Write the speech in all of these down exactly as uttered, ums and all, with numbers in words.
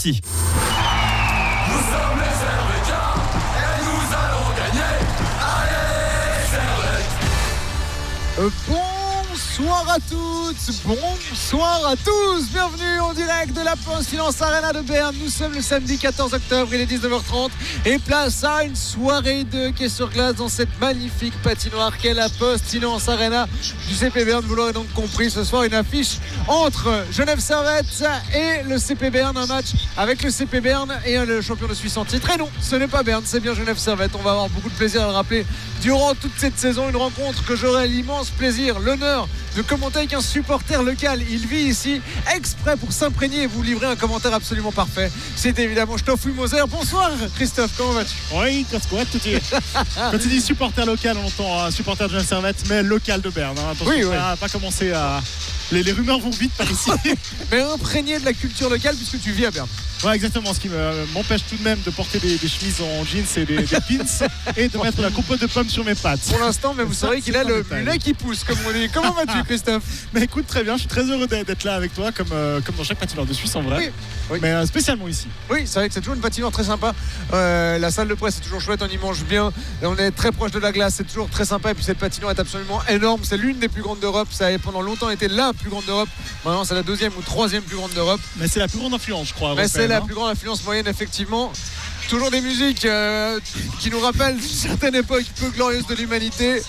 parti. Nous sommes les Servétiens et nous allons gagner. Allez, Servette. Bonsoir à toutes, bonsoir à tous. Bienvenue en direct de la Post Finance Arena de Berne. Nous sommes le samedi quatorze octobre, il est dix-neuf heures trente et place à une soirée de hockey sur glace dans cette magnifique patinoire qu'est la Post Finance Arena du C P Berne. Vous l'aurez donc compris, ce soir une affiche entre Genève Servette et le C P Berne, un match avec le C P Berne et le champion de Suisse en titre. Et non, ce n'est pas Berne, c'est bien Genève Servette. On va avoir beaucoup de plaisir à le rappeler durant toute cette saison, une rencontre que j'aurai l'immense plaisir, l'honneur de commenter avec un supporter local. Il vit ici exprès pour s'imprégner et vous livrer un commentaire absolument parfait. C'est évidemment Christophe Moser. Bonsoir Christophe, comment vas-tu? Oui, quand tu dis supporter local, on entend uh, supporter de Genève Servette, mais local de Berne. Hein. Attention, oui, ça oui. n'a pas commencé à... Les, les rumeurs vont vite par ici. Mais imprégné de la culture locale puisque tu vis à Berne. Ouais, exactement. Ce qui me, m'empêche tout de même de porter des, des chemises en jeans et des, des pins et de mettre la compote de pommes sur mes pattes. Pour l'instant, mais vous ça, savez qu'il a le mulet qui pousse, comme on dit. Comment vas-tu, Christophe? Mais écoute, très bien. Je suis très heureux d'être là avec toi, comme, euh, comme dans chaque patinoire de Suisse en vrai. Oui. Oui. Mais euh, spécialement ici. Oui, c'est vrai que c'est toujours une patinoire très sympa. Euh, la salle de presse est toujours chouette, on y mange bien. On est très proche de la glace, c'est toujours très sympa. Et puis cette patinoire est absolument énorme. C'est l'une des plus grandes d'Europe. Ça a pendant longtemps été la plus grande d'Europe. Maintenant, c'est la deuxième ou troisième plus grande d'Europe. Mais c'est la plus grande influence, je crois. Mais c'est la hein. plus grande influence moyenne, effectivement. Toujours des musiques euh, qui nous rappellent une certaine époque peu glorieuse de l'humanité.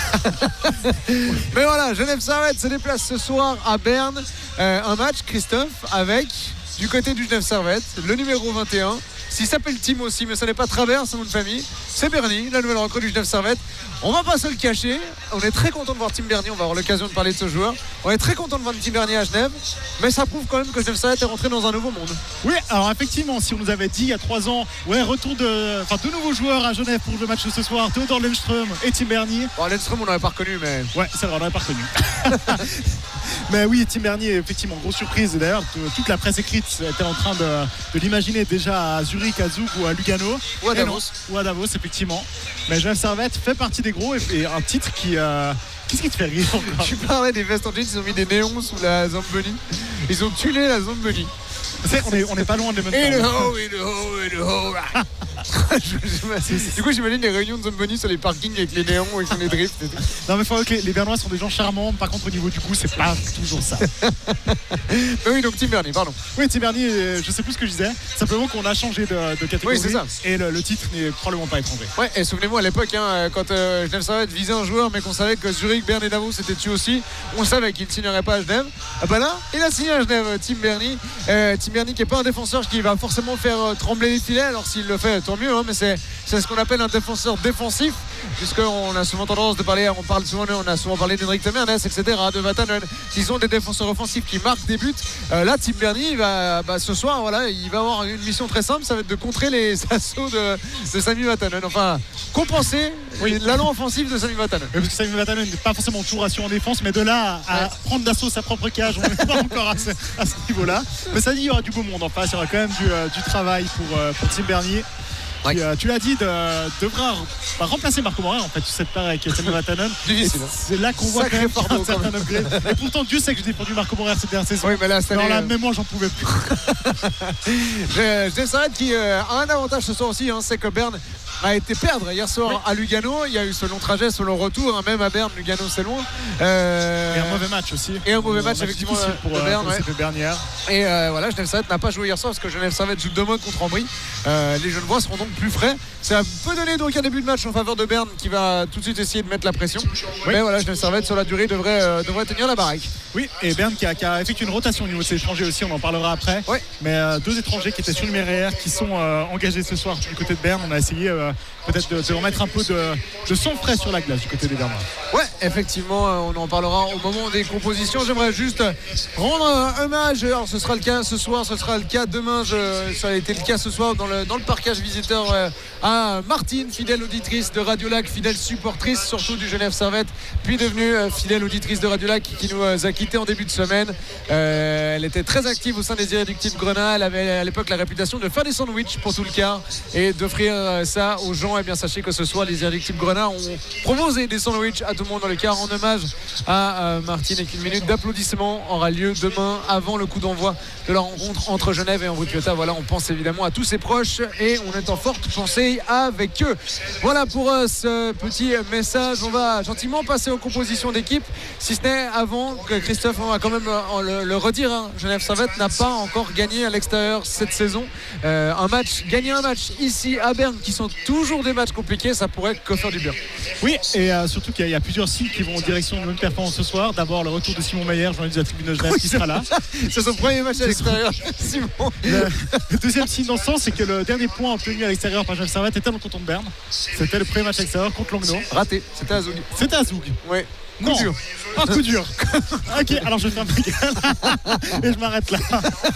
Mais voilà, Genève Servette se déplace ce soir à Berne. Euh, un match, Christophe, avec du côté du Genève Servette, le numéro vingt et un. S'il s'appelle Tim aussi, mais ce n'est pas Travers, son nom de famille. C'est Bernie, la nouvelle recrue du Genève Servette. On va pas se le cacher. On est très content de voir Tim Bernier. On va avoir l'occasion de parler de ce joueur. On est très content de voir Tim Bernier à Genève. Mais ça prouve quand même que Genève Servette est rentré dans un nouveau monde. Oui, alors effectivement, si on nous avait dit il y a trois ans, ouais, retour de, enfin, deux nouveaux joueurs à Genève pour le match de ce soir, Théodore Lundström et Tim Bernier. Bon, Lundström, on n'aurait pas reconnu, mais. Ouais, c'est vrai, on n'aurait pas reconnu. Mais oui, Tim Bernier, effectivement, grosse surprise. D'ailleurs, toute la presse écrite était en train de, de l'imaginer déjà à Zurich, à Zug ou à Lugano. Ou à Davos. Non, ou à Davos, effectivement. Mais Genève Servette fait partie des gros et, et un titre qui. Euh, Qu'est-ce qui te fait rire encore? Tu parlais des vestes en jeans, ils ont mis des néons sous la Zamboni. Ils ont tué la Zamboni. On est, on est pas loin de les mêmes Et le temps. ho, et le ho, et le ho. Du coup, j'imagine les réunions de Zamboni sur les parkings avec les néons et qui font les drifts et tout. Non, mais il faut voir que les, les Bernois sont des gens charmants. Par contre, au niveau du coup, c'est pas toujours ça. Mais oui, donc Tim Bernier, pardon. Oui, Tim Bernier, euh, je sais plus ce que je disais. Simplement qu'on a changé de, de catégorie. Oui, c'est ça. Et le, le titre n'est probablement pas étranger. Ouais, et souvenez-vous à l'époque, hein, quand euh, Genève Servette visait un joueur, mais qu'on savait que Zurich, Berne et Davos étaient dessus aussi, on savait qu'il ne signerait pas à Genève. Ah bah là, il a signé à Genève, Tim Bernier. Euh, Tim Bernier qui n'est pas un défenseur qui va forcément faire euh, trembler les filets. Alors s'il le fait, tant mieux, hein, mais c'est, c'est ce qu'on appelle un défenseur défensif, puisqu'on a souvent tendance de parler, on parle souvent, on a souvent parlé d'Henrik Temernes, et cetera, de Vatanen, qui sont des défenseurs offensifs qui marquent des buts. Euh, là, Tim Bernier, il va, bah, ce soir, voilà, il va avoir une mission très simple, ça va être de contrer les assauts de, de Sami Vatanen. Enfin, compenser oui. l'allant offensif de Sami Vatanen. Oui, parce que Sami Vatanen n'est pas forcément toujours assuré en défense, mais de là à ouais. prendre d'assaut sa propre cage, on n'est pas encore à ce, à ce niveau-là. Mais ça dit, il y aura du beau monde en face, il y aura quand même du, euh, du travail pour, euh, pour Tim Bernier. Ouais. Qui, euh, tu l'as dit, de, devra bah, remplacer Marco Morer en fait sur cette paire avec Sami Vatanen. Difficile. C'est là qu'on voit Sacré quand même un certain upgrade. Et pourtant Dieu sait que j'ai défendu Marco Morer cette dernière saison. Oui, mais là, non, là euh... même moi j'en pouvais plus. Genève Servette qui euh, a un avantage ce soir aussi, hein, c'est que Berne a été perdre hier soir oui. à Lugano. Il y a eu ce long trajet, ce long retour, hein, même à Berne, Lugano c'est loin. Euh... Et un mauvais match aussi. Et un mauvais match, match effectivement pour, de Berne. Pour ouais. Bernière. Et euh, voilà, Genève Servette n'a pas joué hier soir parce que Genève Servette joue demain contre Ambry. Euh, les Genevois seront donc plus frais. Ça peut donner donc un début de match en faveur de Berne qui va tout de suite essayer de mettre la pression. Oui. Mais voilà, Genève Servette sur la durée devrait, euh, devrait tenir la baraque. Oui, et Berne qui a, qui a effectué une rotation au niveau de ses étrangers aussi, on en parlera après. Oui. Mais euh, deux étrangers qui étaient sur le numéraire qui sont euh, engagés ce soir du côté de Berne. On a essayé euh, peut-être de, de remettre un peu de, de sang frais sur la glace du côté des Bernois. Ouais, effectivement, on en parlera au moment des compositions. J'aimerais juste rendre un hommage. Alors, ce sera le cas ce soir, ce sera le cas demain. Je, ça a été le cas ce soir dans le, dans le parcage visiteur euh, à Martine, fidèle auditrice de Radio Lac, fidèle supportrice surtout du Genève Servette, puis devenue euh, fidèle auditrice de Radio Lac qui nous euh, a quittés en début de semaine. Euh, elle était très active au sein des Irréductibles Grenat. Elle avait à l'époque la réputation de faire des sandwichs pour tout le quart et d'offrir euh, ça ça aux gens, et eh bien sachez que ce soir les Irréductibles Grenats ont proposé des sandwichs à tout le monde dans le car en hommage à euh, Martine, et qu'une minute d'applaudissements aura lieu demain avant le coup d'envoi de la rencontre entre Genève et Ambri-Piotta. Voilà, on pense évidemment à tous ses proches et on est en forte pensée avec eux. Voilà pour euh, ce petit message. On va gentiment passer aux compositions d'équipe, si ce n'est avant que Christophe, on va quand même euh, le, le redire, hein, Genève Servette n'a pas encore gagné à l'extérieur cette saison. Euh, un match, gagner un match ici à Berne, qui sont toujours des matchs compliqués, ça pourrait que faire du bien. Oui, et euh, surtout qu'il y, y a plusieurs signes qui vont en direction de bonne performance ce soir. D'abord le retour de Simon Mayer, journaliste de la Tribune de Genève, oui, qui sera là. C'est son premier match à l'extérieur, Simon. Le, le deuxième signe dans ce sens, c'est que le dernier point obtenu à l'extérieur par Genève Servette était dans le canton de Berne. C'était le premier match à l'extérieur contre Langnau. Raté, c'était à Zoug. C'était à Zoug. Oui. Non, coup dur. Un coup dur. Ok, alors je ferme ma gueule et je m'arrête là.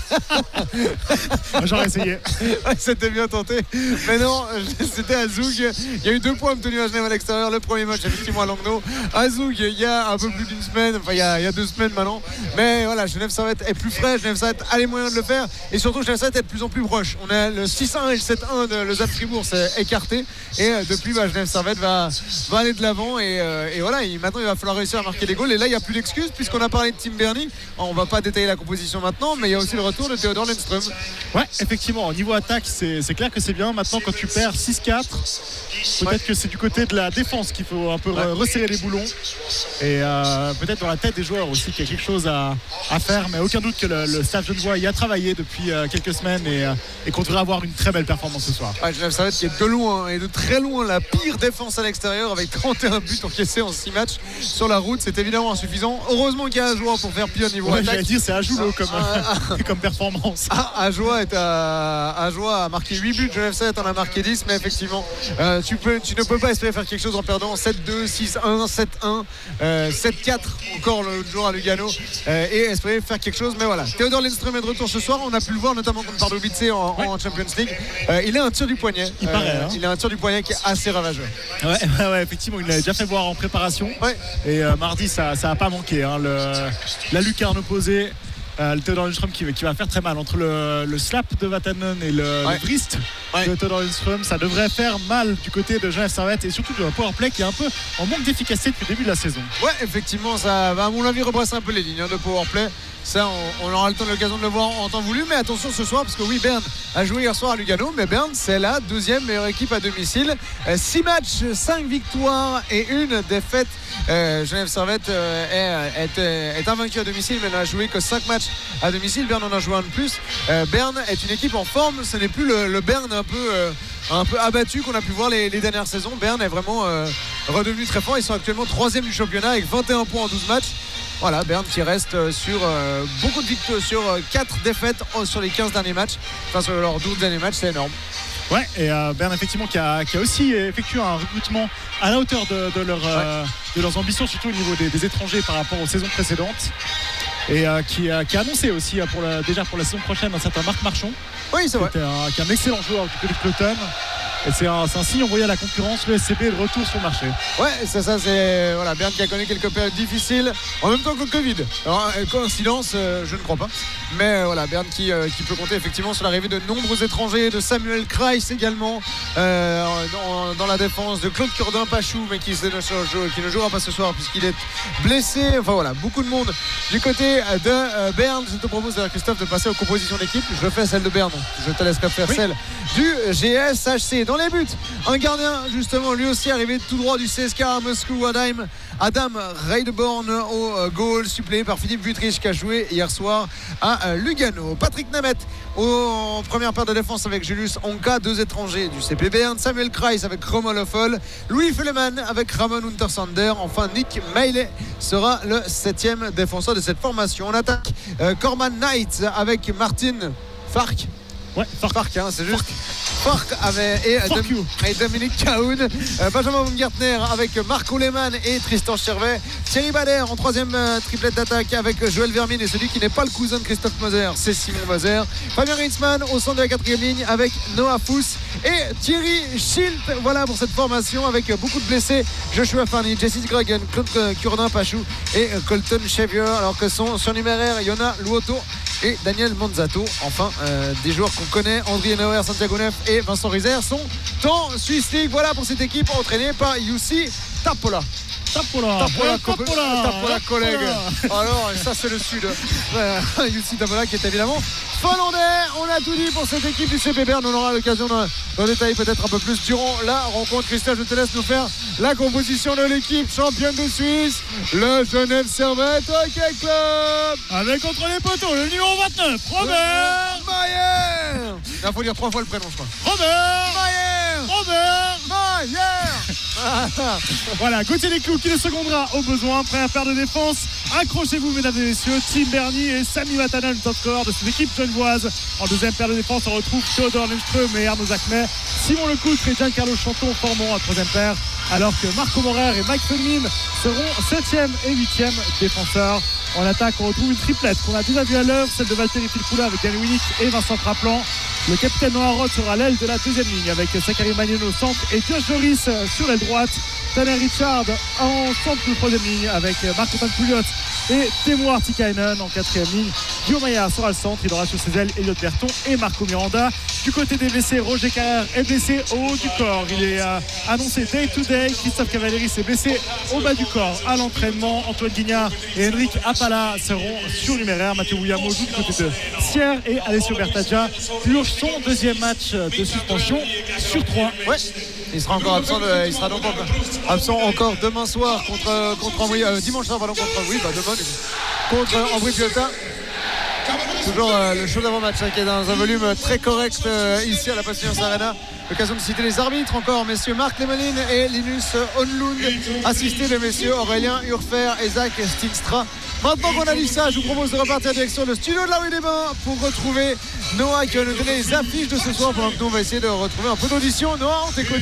J'aurais essayé. Ouais, c'était bien tenté. Mais non, c'était à Zoug. Il y a eu deux points obtenus à Genève à l'extérieur. Le premier match, effectivement, à Langnau. À Zoug, il y a un peu plus d'une semaine. Enfin, il y a, il y a deux semaines maintenant. Mais voilà, Genève Servette est plus frais. Genève Servette a les moyens de le faire. Et surtout, Genève Servette est de plus en plus proche. On a le six un et le sept un de Lausanne-Fribourg, c'est écarté. Et euh, depuis, bah, Genève Servette va, va aller de l'avant. Et, euh, et voilà, il, maintenant, il va falloir réussir à marquer des goals. Et là, il n'y a plus d'excuses puisqu'on a parlé de Tim Bernie. On ne va pas détailler la composition maintenant, mais il y a aussi le retour de Théodore Lindström. Ouais, effectivement, au niveau attaque, c'est, c'est clair que c'est bien. Maintenant, quand tu perds six quatre, peut-être ouais. que c'est du côté de la défense qu'il faut un peu ouais. resserrer les boulons. Et euh, peut-être dans la tête des joueurs aussi qu'il y a quelque chose à, à faire. Mais aucun doute que le, le staff genevois y a travaillé depuis euh, quelques semaines et, euh, et qu'on devrait avoir une très belle performance ce soir. Ouais, Genève Servette qui est de loin et de très loin la pire défense à l'extérieur avec trente et un buts encaissés en six matchs sur la route. C'est évidemment insuffisant. Heureusement qu'il y a un joueur pour faire pire au niveau ouais, attaque. J'allais dire, c'est Ajoulot comme, ah, ah, comme performance. Ah, Ajoa est à Ajoa a marqué huit buts, Genève Servette en a marqué dix, mais effectivement euh, tu, peux, tu ne peux pas espérer faire quelque chose en perdant sept deux, six un, sept un, euh, sept quatre encore le jour à Lugano euh, et espérer faire quelque chose. Mais voilà, Théodore Lindström est de retour ce soir. On a pu le voir notamment contre Pardubice en, ouais. en Champions League. Euh, il a un tir du poignet. Il, euh, paraît, hein. il a un tir du poignet qui est assez ravageur. Ouais, ouais, ouais, effectivement, il l'a déjà fait voir en préparation. Ouais. Et euh, mardi, ça n'a pas manqué. Hein, le, la lucarne opposée. Euh, le Théodore Lindström qui, qui va faire très mal entre le, le slap de Vatanen et le, ouais. le wrist ouais. de Théodore Lindström. Ça devrait faire mal du côté de Genève Servette et surtout du powerplay qui est un peu en manque d'efficacité depuis le début de la saison. Ouais, effectivement, ça va à mon avis rebrasser un peu les lignes hein, de powerplay. Ça, on, on aura le temps, l'occasion de le voir en temps voulu. Mais attention ce soir, parce que oui, Berne a joué hier soir à Lugano, mais Berne, c'est la deuxième meilleure équipe à domicile. Euh, six matchs, cinq victoires et une défaite. Euh, Genève Servette euh, est, est, est invaincu à domicile, mais n'a joué que cinq matchs à domicile. Berne en a joué un de plus. Euh, Berne est une équipe en forme. Ce n'est plus le, le Berne un peu, euh, un peu abattu qu'on a pu voir les, les dernières saisons. Berne est vraiment euh, redevenu très fort. Ils sont actuellement troisième du championnat avec vingt et un points en douze matchs. Voilà, Berne qui reste sur euh, beaucoup de victoires, sur euh, quatre défaites oh, sur les quinze derniers matchs, enfin sur leurs douze derniers matchs, c'est énorme. Ouais, et euh, Berne effectivement qui a, qui a aussi effectué un recrutement à la hauteur de, de, leur, euh, ouais. de leurs ambitions, surtout au niveau des, des étrangers par rapport aux saisons précédentes. Et euh, qui, euh, qui a annoncé aussi euh, pour la, déjà pour la saison prochaine un certain Marc Marchand. Oui, c'est vrai. Qui est un, qui est un excellent joueur du côté de Cloton. Et c'est un, c'est un signe envoyé à la concurrence, le S C B est de retour sur le marché. Ouais, c'est ça, c'est voilà, Berne qui a connu quelques périodes difficiles, en même temps que le Covid. Alors, coïncidence, euh, je ne crois pas. Mais euh, voilà, Berne qui, euh, qui peut compter effectivement sur l'arrivée de nombreux étrangers, de Samuel Kreis également euh, dans, dans la défense, de Claude Curdin-Pachou, mais qui, qui ne jouera pas ce soir puisqu'il est blessé. Enfin voilà, beaucoup de monde du côté de euh, Berne. Je te propose, Christophe, de passer aux compositions d'équipe. Je fais celle de Berne, je te laisserai faire oui. celle du G S H C. Dans les buts, un gardien justement lui aussi arrivé tout droit du C S K à Moscou, Adam, Adam Reideborn au goal, suppléé par Philippe Butrich qui a joué hier soir à Lugano. Patrick Nemeth en première paire de défense avec Julius Onka, deux étrangers du C P Berne, Samuel Kreis avec Roman Loffel, Louis Feleman avec Ramon Untersander, enfin Nick Meile sera le septième défenseur de cette formation. En attaque, euh, Corman Knight avec Martin Fark. Ouais, Fark, Fark hein, c'est juste Fark avec, et, Dom, et Dominique Cahoun, euh, Benjamin Baumgartner avec Marco Lehmann et Tristan Chervet, Thierry Bader en troisième euh, triplette d'attaque avec Joël Vermine et celui qui n'est pas le cousin de Christophe Moser, c'est Simon Moser, Fabien Ritzmann au centre de la quatrième ligne avec Noah Fuss et Thierry Schilt. Voilà pour cette formation avec beaucoup de blessés, Joshua Farny, Jesse Gragen, Claude Curdin-Pachou et Colton Chevier, alors que son surnuméraire Yona Luoto et Daniel Manzato. Enfin, euh, des joueurs qu'on connaît, André Nauer, Santiago Neuf et Vincent Rizer sont en Swiss League. Voilà pour cette équipe entraînée par Jussi Tapola. Tapola, Tapola, Tapola, Tapola, collègue. Alors, ça c'est le sud. Jussi Tapola qui est évidemment finlandais. On a tout dit pour cette équipe du C P Bern. On aura l'occasion d'en détailler peut-être un peu plus durant la rencontre. Christophe, je te laisse nous faire la composition de l'équipe championne de Suisse, le Genève Servette Hockey Club. Avec contre les poteaux, le numéro vingt-neuf, Robert Mayer. Il faut dire trois fois le prénom, je crois. Robert Mayer. Robert Mayer. Voilà, Gauthier Desclous qui le secondera au besoin. Première paire de défense. Accrochez-vous, mesdames et messieurs. Tim Berny et Sami Vatanen, top score de cette équipe genevoise. En deuxième paire de défense, on retrouve Theodor Lindström et Arnaud Zachmet. Simon Lecoutre et Giancarlo Chanton formeront en troisième paire, alors que Marco Morer et Mike Feldmin seront septième et huitième défenseurs. En attaque, on retrouve une triplette qu'on a déjà vu à l'heure, celle de Valtteri Filppula avec Danny Winnick et Vincent Traplan. Le capitaine Noah Roth sera à l'aile de la deuxième ligne avec Sakari Magnon au centre et Josh Joris sur l'aile droite. Tanner Richard en centre de troisième ligne avec Marc-Antoine Pouliot et Teemu Artikainen en quatrième ligne. Guillaume Maillard sera le centre, il aura sur ses ailes Elliot Berton et Marco Miranda. Du côté des blessés, Roger Carrère est blessé au haut du corps, il est euh, annoncé day to day. Christophe Cavalieri s'est blessé au bas du corps à l'entraînement. Antoine Guignard et Henrik Apala seront surnuméraires. Mathieu Bouillamo joue du côté de Sierre et Alessio Bertaggia purge son deuxième match de suspension sur trois. Ouais. Il sera encore absent, de, il sera donc encore absent encore demain soir contre contre Ambry, euh, dimanche soir pardon contre oui bah demain contre Ambry Piotta. Toujours euh, le show d'avant-match hein, qui est dans un volume très correct euh, ici à la Passion Arena. L'occasion de citer les arbitres encore, messieurs Marc Lemelin et Linus Onlund, assistés de messieurs Aurélien Urfer et Zach Stinstra. Maintenant qu'on a dit ça, je vous propose de repartir en direction le studio de la rue des Bains pour retrouver Noah qui va nous donner les affiches de ce soir pendant que nous on va essayer de retrouver un peu d'audition. Noah, on t'écoute.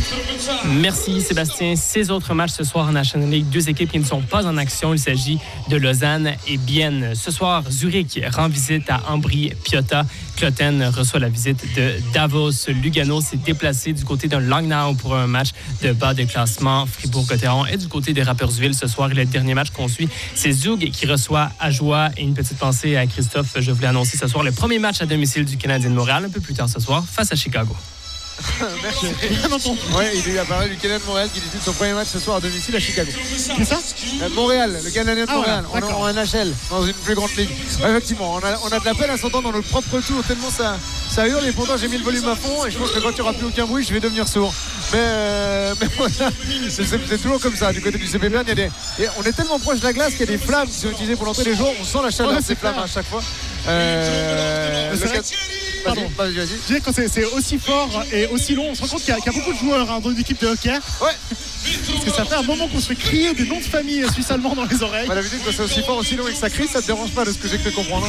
Merci Sébastien. Ces autres matchs ce soir en National League, deux équipes qui ne sont pas en action. Il s'agit de Lausanne et Bienne. Ce soir, Zurich rend visite à Ambry Piotta. Cloten reçoit la visite de Davos. Lugano s'est déplacé du côté de Langnau pour un match de bas de classement. Fribourg-Gotteron est du côté des Rapperswil ce soir. Et le dernier match qu'on suit, c'est Zug qui reçoit Ajoie. Et une petite pensée à Christophe, je voulais annoncer ce soir le premier match à domicile du Canadien de Montréal un peu plus tard ce soir face à Chicago. Merci. Ouais, il a parlé du Canadien de Montréal qui dispute son premier match ce soir à domicile à Chicago. C'est ça euh, Montréal, le Canadien de ah Montréal. Ouais, on est en N H L, dans une plus grande ligue. Ouais, effectivement, on a, on a de la peine à s'entendre dans notre propre tour, tellement ça, ça hurle. Et pourtant, j'ai mis le volume à fond. Et je pense que quand il n'y aura plus aucun bruit, je vais devenir sourd. Mais, euh, mais voilà, c'est, c'est toujours comme ça. Du côté du C P Bern, il y a des, et on est tellement proche de la glace qu'il y a des flammes qui sont utilisées pour l'entrée des jours. On sent la chaleur de ces flammes à chaque fois. Euh, c'est vrai. Pardon. Vas-y, vas-y. Je disais, quand c'est, c'est aussi fort et aussi long, on se rend compte qu'il y a, qu'il y a beaucoup de joueurs hein, dans une équipe de hockey. Ouais. Parce que ça fait un moment qu'on se fait crier des noms de famille suisse-allemands dans les oreilles. Bah, d'habitude, quand c'est aussi fort, aussi long et que ça crie, ça te dérange pas de ce que j'ai cru comprendre.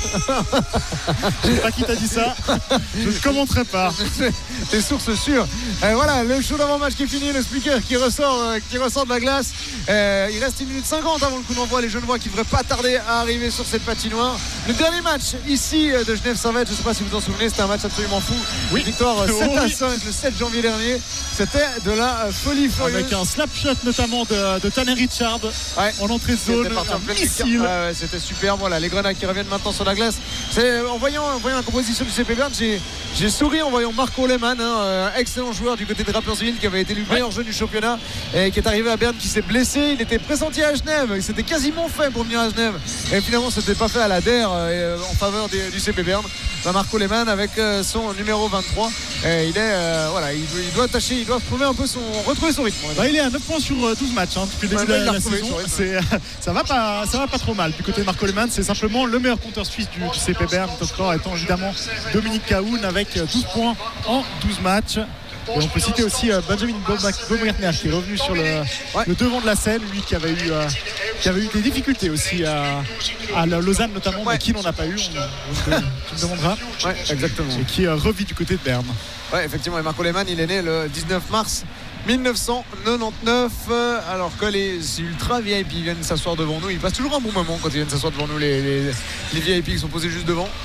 Je sais pas qui t'a dit ça. Je ne commenterai pas. Des sources sûres. Euh, voilà, le show d'avant-match qui est fini, le speaker qui ressort, euh, qui ressort de la glace. Euh, il reste une minute cinquante avant le coup d'envoi. Les Genevois qui ne devraient pas tarder à arriver sur cette patinoire. Le dernier match ici de Genève Servette, je ne sais pas si vous vous en souvenez, c'était un match absolument fou. Oui. Victoire oh, sept à oui. cinq le sept janvier dernier. C'était de la folie furieuse. Avec un slap shot notamment de, de Tanner Richard ouais. en entrée de zone, un missile. Ouais, ouais, c'était super. Voilà, les Grenades qui reviennent maintenant sur la glace. C'est, en, voyant, en voyant la composition du C P Bern, j'ai, j'ai souri en voyant Marco Lehmann, hein, euh, excellent joueur du côté de Rapperswil qui avait été le meilleur ouais. jeu du championnat et qui est arrivé à Berne, qui s'est blessé. Il était pressenti à Genève. Il s'était quasiment fait pour venir à Genève. Et finalement, c'était pas fait à la D E R euh, en faveur des, du C P Bern. Bah, Marco Lehmann avec euh, son numéro vingt-trois. Et il est euh, voilà, il, il doit tâcher, il doit trouver un peu son, retrouver son rythme. Bah, il est à neuf points sur douze matchs hein, depuis le début ouais, de la, la saison. C'est, ça va pas, ça va pas trop mal. Du côté de Marco Lehmann, c'est simplement le meilleur compteur suisse du, du C P Bern. Top score étant évidemment Dominique Cahoun avec douze points en douze matchs. Et on peut citer aussi euh, Benjamin Baumgartner qui est revenu sur le, ouais. le devant de la scène, lui qui avait eu, euh, qui avait eu des difficultés aussi à, à Lausanne notamment, ouais. mais qui n'en a pas eu, on, on, on, tu me demanderas. Ouais, exactement. Et qui euh, revit du côté de Berne. Ouais, effectivement, et Marco Lehmann, il est né le dix-neuf mars dix-neuf cent quatre-vingt-dix-neuf, alors que les ultra V I P viennent s'asseoir devant nous. Ils passent toujours un bon moment quand ils viennent s'asseoir devant nous, les, les, les V I P qui sont posés juste devant.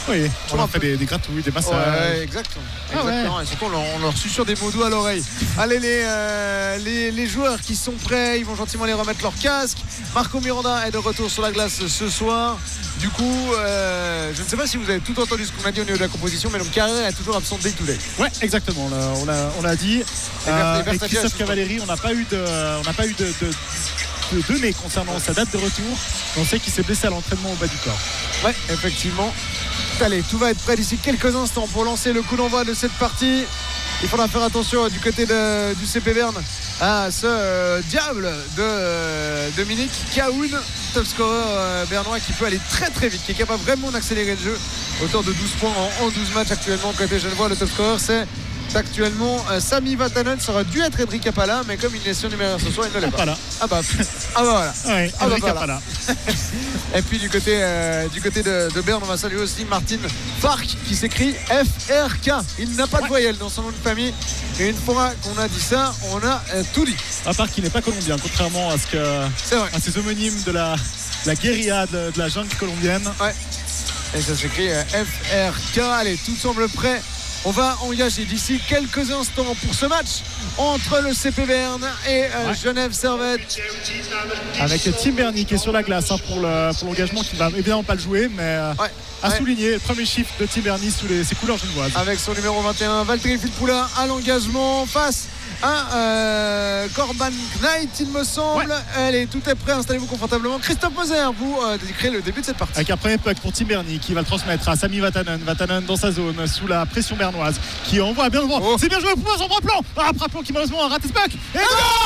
Oui, on un a fait peu. des, des gratouilles, des massages. Ouais, exactement. Ah exactement. ouais. Et surtout, on leur, on leur susurre des mots doux à l'oreille. Allez, les, euh, les, les joueurs qui sont prêts, ils vont gentiment les remettre leur casque. Marco Miranda est de retour sur la glace ce soir. Du coup, euh, je ne sais pas si vous avez tout entendu ce qu'on a dit au niveau de la composition, mais donc Carrère est toujours absent day to day. Ouais, exactement. On l'a, on l'a, on l'a dit. Euh, et Christophe Cavalieri, on n'a pas eu de, on n'a pas eu de, de, de données concernant sa date de retour. On sait qu'il s'est blessé à l'entraînement au bas du corps. Ouais, effectivement. Allez, tout va être prêt d'ici quelques instants pour lancer le coup d'envoi de cette partie. Il faudra faire attention du côté de, du C P Berne à ce euh, diable de euh, Dominique Kaoun, top scorer euh, bernois qui peut aller très très vite, qui est capable vraiment d'accélérer le jeu. Auteur de douze points en, en douze matchs actuellement. Côté Genevois, le top scorer c'est actuellement euh, Sami Vatanen. Ça aurait dû être Edric Apala, mais comme il est surnuméraire ce soir, il ne l'est pas. Ah bah, ah bah voilà. Ouais, ah bah Edric voilà. Apala. Et puis du côté, euh, du côté de, de Berne, on va saluer aussi Martin Fark qui s'écrit F R K. Il n'a pas de Ouais. voyelle dans son nom de famille. Et une fois qu'on a dit ça, on a euh, tout dit. À part qu'il n'est pas colombien, contrairement à ce que, C'est vrai. à ces homonymes de la, la guérilla de, de la jungle colombienne. Ouais. Et ça s'écrit euh, F R K. Allez, tout semble prêt. On va engager d'ici quelques instants pour ce match entre le C P Berne et euh, Ouais. Genève Servette. Avec Tim Berny qui est sur la glace hein, pour, le, pour l'engagement, qui ne va évidemment pas le jouer, mais euh, Ouais. à Ouais. souligner le premier chiffre de Tim Berny sous les, ses couleurs genevoises. Avec son numéro vingt et un, Valtteri Filppula à l'engagement face à euh, Corban Knight, il me semble. Ouais. Allez, tout est prêt, installez-vous confortablement. Christophe Moser, vous euh, décrivez le début de cette partie. Avec un premier puck pour Tim Berny qui va le transmettre à Sami Vatanen. Vatanen dans sa zone sous la pression bernoise qui envoie bien devant. Oh. C'est bien joué pour son bras plan. Ah, bras plan qui malheureusement a raté ce puck. Et goal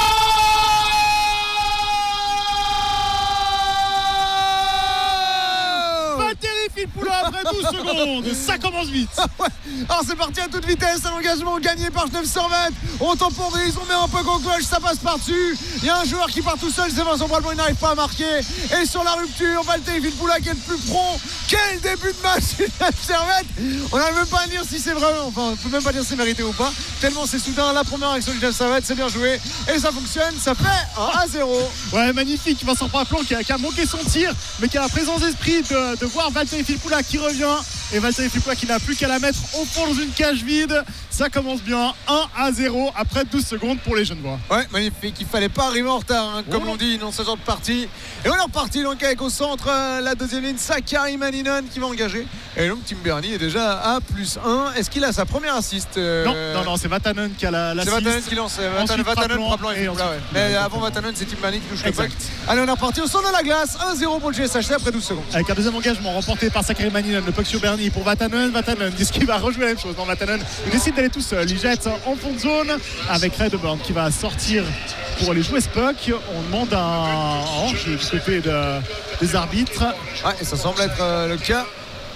Valtteri Filppula après douze secondes. Ça commence vite. Ouais. Alors c'est parti à toute vitesse, à l'engagement gagné par Genève Servette. On temporise, on met un peu en cloche, ça passe par-dessus. Il y a un joueur qui part tout seul, c'est Vincent Bralbon, il n'arrive pas à marquer. Et sur la rupture, Valtteri Filppula qui est le plus prompt. Quel début de match Genève Servette. On n'arrive même pas à dire si c'est vraiment, enfin on peut même pas dire si c'est mérité ou pas. Tellement c'est soudain, la première action de Genève Servette, c'est bien joué. Et ça fonctionne, ça fait un à zéro. Ouais, magnifique. Vincent Bralbon qui a, qui a manqué son tir, mais qui a la présence d'esprit de, de voir Valtteri Filppula qui revient. Et Valtteri Filppula qui n'a plus qu'à la mettre au fond dans une cage vide. Ça commence bien, un à zéro après douze secondes pour les Genevois. Ouais, magnifique. Il fallait pas arriver en retard, hein, comme Oh. l'on dit dans ce genre de partie. Et on est reparti donc avec au centre euh, la deuxième ligne, Sakari Maninen qui va engager. Et donc Tim Berny est déjà à plus un. Est-ce qu'il a sa première assist euh, Non, non, non, c'est Vatanen qui a la, C'est l'assist. Vatanen qui lance. Vatanen, Ensuite, Vatanen, Praplan, Praplan et et Filppula, ensuite- ouais. Mais Ouais, avant exactement. Vatanen, c'est Tim Berny qui touche le Exact. puck. Allez, on est reparti au centre de la glace. un zéro pour le G S H C après douze secondes. Avec un deuxième engagement remporté par Sakari Maninen, le puck sur Berny pour Vatanen. Vatanen, est-ce qu'il va rejouer la même chose? Non, Vatanen, il décide d'aller tout seul. Il jette en fond de zone avec Redburn qui va sortir pour aller jouer ce puck. On demande un hanche du côté de- des arbitres. Ouais, et ça semble être euh, le cas.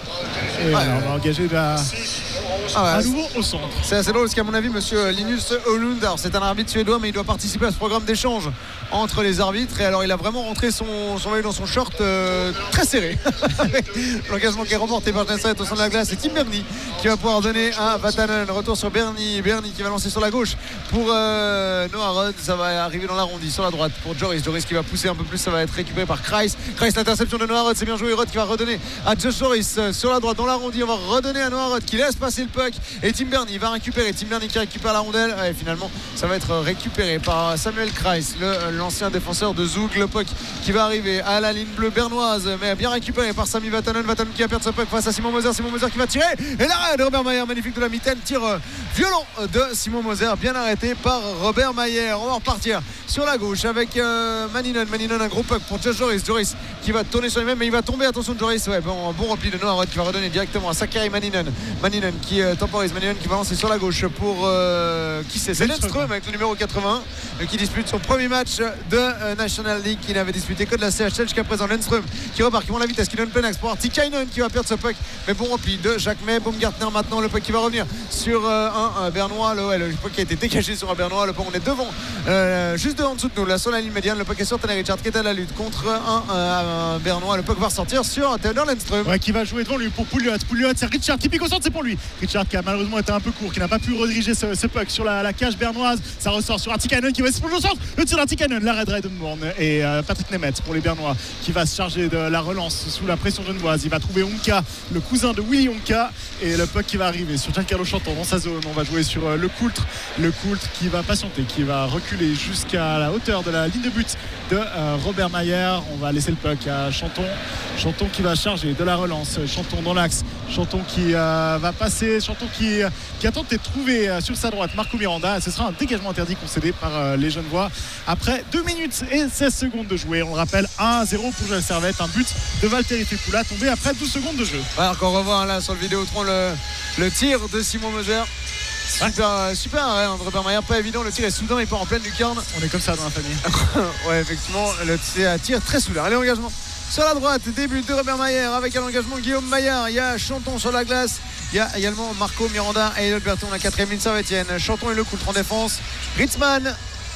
Et Ouais. voilà, on va engager la- Ah ouais, à nouveau au centre. c'est assez drôle parce qu'à mon avis, monsieur Linus Holund, alors c'est un arbitre suédois, mais il doit participer à ce programme d'échange entre les arbitres. Et alors, il a vraiment rentré son, son maillot dans son short euh, très serré. L'engagement qui est remporté par Genève Servette au centre de la glace. C'est Tim Berny qui va pouvoir donner à Vatanen. Retour sur Berny. Berny qui va lancer sur la gauche pour euh, Noah Rod. Ça va arriver dans l'arrondi sur la droite pour Joris. Joris qui va pousser un peu plus. Ça va être récupéré par Kreis. Kreis, l'interception de Noah Rod. C'est bien joué. Rod qui va redonner à Josh Joris euh, sur la droite dans l'arrondi. On va redonner à Noah Rod qui laisse passer le puck. Et Tim Berny va récupérer. Tim Berny qui récupère la rondelle. Et finalement, ça va être récupéré par Samuel Kreis, le, l'ancien défenseur de Zug. Le puck qui va arriver à la ligne bleue bernoise, mais bien récupéré par Sami Vatanen. Vatanen qui va perdre ce puck face à Simon Moser. Simon Moser qui va tirer. Et l'arrêt de Robert Mayer, magnifique de la mitaine. Tir euh, violent de Simon Moser, bien arrêté par Robert Mayer. On va repartir sur la gauche avec euh, Maninen. Maninen, un gros puck pour Josh Joris. Joris qui va tourner sur lui-même, mais il va tomber. Attention de Joris. Ouais, bon, bon repli de Noah Rod qui va redonner directement à Sakari Maninen. Maninen qui euh, temporise. Maninen qui va lancer sur la gauche pour euh, qui c'est Zellström avec le numéro quatre-vingts euh, qui dispute son premier match de euh, National League, qui n'avait disputé que de la C H L jusqu'à présent. Lundström qui repart, qui monte la vitesse, qui donne plein axe pour Tikainen qui va perdre ce puck, mais bon repli de Jacques May. Baumgartner maintenant, le puck qui va revenir sur euh, un un, un Bernois. Le, ouais, le puck qui a été dégagé sur un Bernois. Le puck, on est devant, euh, juste devant dessous de nous, là, sur la ligne médiane. Le puck est sur Tanner Richard qui est à la lutte contre un, un, un Bernois. Le puck va ressortir sur Theodor Lindström. Ouais, qui va jouer devant lui pour Pouliot. Pouliot, c'est Richard qui pique au centre, c'est pour lui. Richard qui a malheureusement été un peu court, qui n'a pas pu rediriger ce, ce puck sur la, la cage bernoise. Ça ressort sur Artikainen qui va exploser au centre. Le tir d'Artikainen, l'arrêt de Reidenborn et euh, Patrick Nemeth pour les Bernois qui va se charger de la relance sous la pression genevoise. Il va trouver Onka, le cousin de Willy Onka, et le puck qui va arriver sur Giancarlo Chanton dans sa zone. On va jouer sur euh, le Coultre. Le Coultre qui va patienter, qui va reculer jusqu'à la hauteur de la ligne de but de euh, Robert Mayer. On va laisser le puck à Chanton. Chanton qui va charger de la relance. Chanton dans l'axe. Chanton qui euh, va passer. Chanton qui, qui a tenté de trouver euh, sur sa droite Marco Miranda. Ce sera un dégagement interdit concédé par euh, les Genevois après deux minutes et seize secondes de jouer. On le rappelle, un à zéro pour Joël Servette. Un but de Valtteri Filppula tombé après douze secondes de jeu. Ouais, encore revoir là sur le Vidéotron le, le tir de Simon Moser. Super, ouais. super arrêt hein, de Robert Mayer, pas évident. Le tir est soudain, il part en pleine lucarne. On est comme ça dans la famille. Ouais, effectivement, le c'est un tir très soudain. Allez, engagement sur la droite, début de Robert Mayer avec à l'engagement Guillaume Maillard. Il y a Chanton sur la glace. Il y a également Marco Miranda et Elliot Berton, la quatrième ligne Saint-Étienne. Chanton et le Coultre en défense. Ritzmann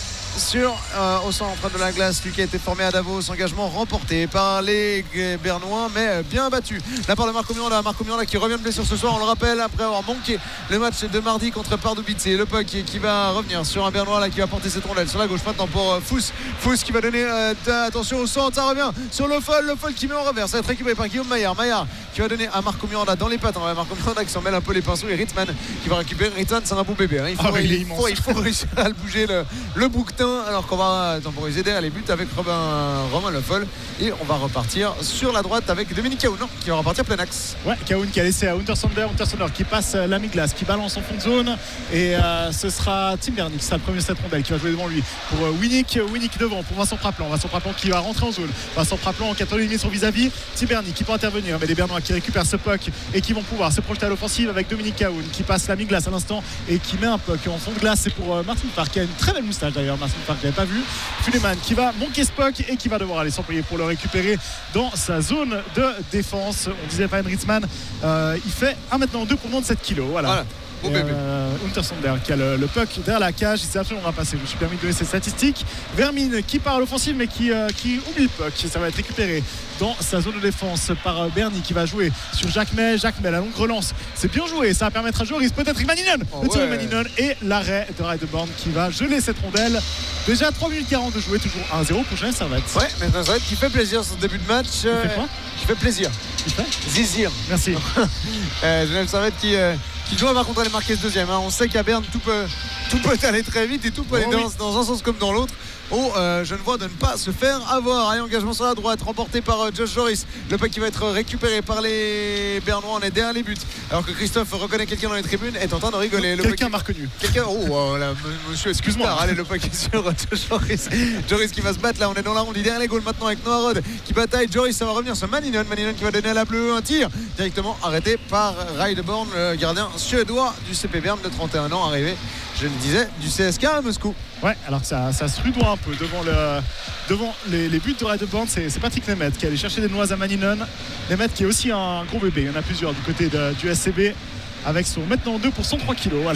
sur euh, au centre de la glace, lui qui a été formé à Davos. Engagement remporté par les Bernois, mais bien battu. La part de Marco Miranda, Marco Miranda qui revient de blessure ce soir, on le rappelle, après avoir manqué le match de mardi contre Pardubice. Le puck qui, qui va revenir sur un Bernois là qui va porter cette rondelle sur la gauche maintenant pour euh, Fous. Fous qui va donner euh, attention au centre, ça revient sur le Foll, le Foll qui met en revers, ça va être récupéré par Guillaume Maillard. Maillard qui va donner à Marco Miranda dans les pattes. Ouais, Marco Miranda qui s'en mêle un peu les pinceaux et Ritzmann qui va récupérer. Ritzmann, c'est un beau bébé. Hein. Il, faut, oh, il, il, faut, il faut réussir à le bouger le, le bouquetin alors qu'on va temporiser derrière les buts avec Robin, Romain Le Foll et on va repartir sur la droite avec Dominique Cahoun qui va repartir plein axe. Ouais, Cahoun qui a laissé à Untersander, Untersander qui passe la mi-glace, qui balance en fond de zone et euh, ce sera Tim Bernick, c'est le premier de cette rondelle qui va jouer devant lui pour euh, Winnick, Winnick devant pour Vincent Praplan, Vincent Praplan qui va rentrer en zone, Vincent Praplan en quatre lignes sur vis-à-vis, Tim Bernick qui peut intervenir, mais les Bernois qui récupèrent ce puck et qui vont pouvoir se projeter à l'offensive avec Dominique Cahoun qui passe la mi-glace à l'instant et qui met un puck en fond de glace. C'est pour euh, Martin Park qui a une très belle moustache d'ailleurs, Martin Park je l'avais pas vu. Fuleman qui va manquer ce puck et qui va devoir aller s'employer pour le récupérer dans sa zone de défense. On disait Ryan Ritzmann, euh, il fait un mètre deux pour moins de sept kilos. Voilà. voilà. Bon bébé. Euh, Untersander qui a le, le puck derrière la cage, il s'est absolument pas passé. Je me suis permis de donner ses statistiques. Vermine qui part à l'offensive mais qui, euh, qui oublie le puck. Ça va être récupéré dans sa zone de défense par euh, Bernie qui va jouer sur Jacques May. Jacques May, la longue relance, c'est bien joué. Ça va permettre à Joris, peut-être Maninen. Oh, le tir ouais. de Maninen et l'arrêt de Reidenborn qui va geler cette rondelle. Déjà trois minutes quarante de jouer, toujours un à zéro pour Genève Servette. Ouais, mais Servette qui fait plaisir sur ce début de match. Qui euh, fait quoi Qui fait plaisir. Qui fait Zizir. Merci. euh, Genève Servette qui. Euh, qui doit par contre aller marquer ce deuxième. Hein. On sait qu'à Berne tout peut, tout peut aller très vite et tout peut aller oh, dans, oui. dans un sens comme dans l'autre. Oh, euh, je ne vois de ne pas se faire avoir. Allez, engagement sur la droite, remporté par euh, Josh Joris. Le puck qui va être récupéré par les Bernois. On est derrière les buts. Alors que Christophe reconnaît quelqu'un dans les tribunes, est en train de rigoler. Le Quelqu'un puck... m'a reconnu. Quelqu'un. Oh, oh là, monsieur, excuse-moi. Excuse-moi. Allez, le puck est sur euh, Josh Joris. Joris qui va se battre là. On est dans la ronde. Il est derrière les goals maintenant avec Noah Rod qui bataille. Joris, ça va revenir sur Maninen. Maninen qui va donner à la bleue un tir directement arrêté par Reidenborn, le gardien suédois du C P Berne de trente et un ans, arrivé, je le disais, du C S K à Moscou. Ouais, alors ça, ça se rudoie un peu devant, le, devant les, les buts de Reidenborn. C'est, c'est Patrick Nemeth qui allait chercher des noises à Maninen. Nemeth qui est aussi un gros bébé. Il y en a plusieurs du côté de, du S C B avec son maintenant deux pour cent trois kilos. Voilà.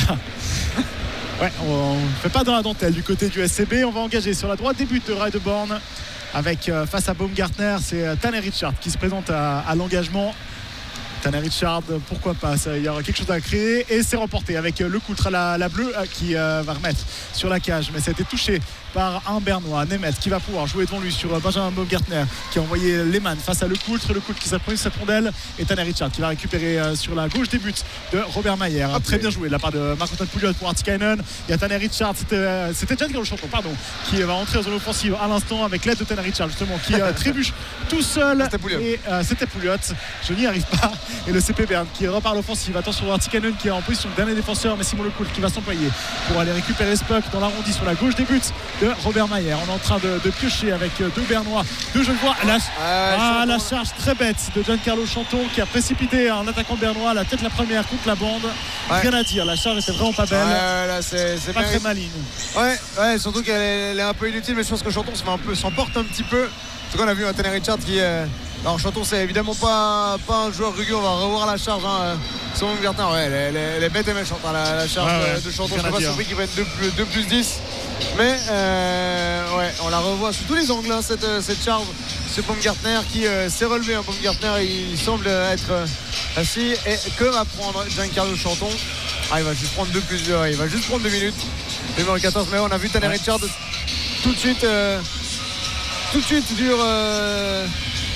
Ouais, on ne fait pas dans la dentelle du côté du S C B. On va engager sur la droite des buts de Reidenborn avec euh, face à Baumgartner. C'est euh, Tanner Richard qui se présente à, à l'engagement. Tanner Richard, pourquoi pas, ça, il y aura quelque chose à créer et c'est remporté avec le Coultre à la, la bleue qui euh, va remettre sur la cage, mais ça a été touché par un Bernois, Nemeth, qui va pouvoir jouer devant lui sur Benjamin Baumgartner qui a envoyé Lehmann face à le Coultre, le Coultre qui s'est pris cette rondelle et Tanner Richard qui va récupérer euh, sur la gauche des buts de Robert Mayer. Okay. Très bien joué de la part de Marc-Antoine Pouliot pour Artikainen. Il y a Tanner Richard, c'était, euh, c'était Giancarlo Chanton, pardon, qui va rentrer en zone offensive à l'instant avec l'aide de Tanner Richard justement qui euh, trébuche tout seul. C'était Pouliot. Et euh, c'était Pouliot, je n'y arrive pas. Et le C P Berne qui repart à l'offensive. Attention Artikainen qui est en position de dernier défenseur, mais Simon Lecoultre qui va s'employer pour aller récupérer ce puck dans l'arrondi sur la gauche des buts de Robert Mayer. On est en train de, de piocher avec deux Bernois, deux Genevois. La, ah, la charge très bête de Giancarlo Chanton qui a précipité un attaquant bernois, la tête la première contre la bande. Ouais. Rien à dire, la charge était vraiment pas belle. Ouais, là, c'est, c'est pas bien... très maligne. Ouais, ouais, surtout qu'elle est, elle est un peu inutile, mais je pense que Chanton s'emporte un petit peu. En tout cas, on a vu un Tanner Richard qui. Euh... Alors Chanton, c'est évidemment pas, pas un joueur rugueux. On va revoir la charge. Hein. Son Baumgartner, ouais, elle, elle, elle est bête et méchante, hein, la, la charge ouais, ouais. de Chanton. Je suis pas surpris qu'il prenne deux plus dix. Mais euh, ouais, on la revoit sous tous les angles, hein, cette, cette charge. Ce Baumgartner qui euh, s'est relevé. Hein. Baumgartner, il semble être euh, assis. Et que va prendre Giancarlo Chanton? Ah, il va juste prendre deux plus deux. Il va juste prendre deux minutes. Numéro quatorze. Mais on a vu Tanner ouais. Richard tout de suite, euh, tout de suite dur. Euh,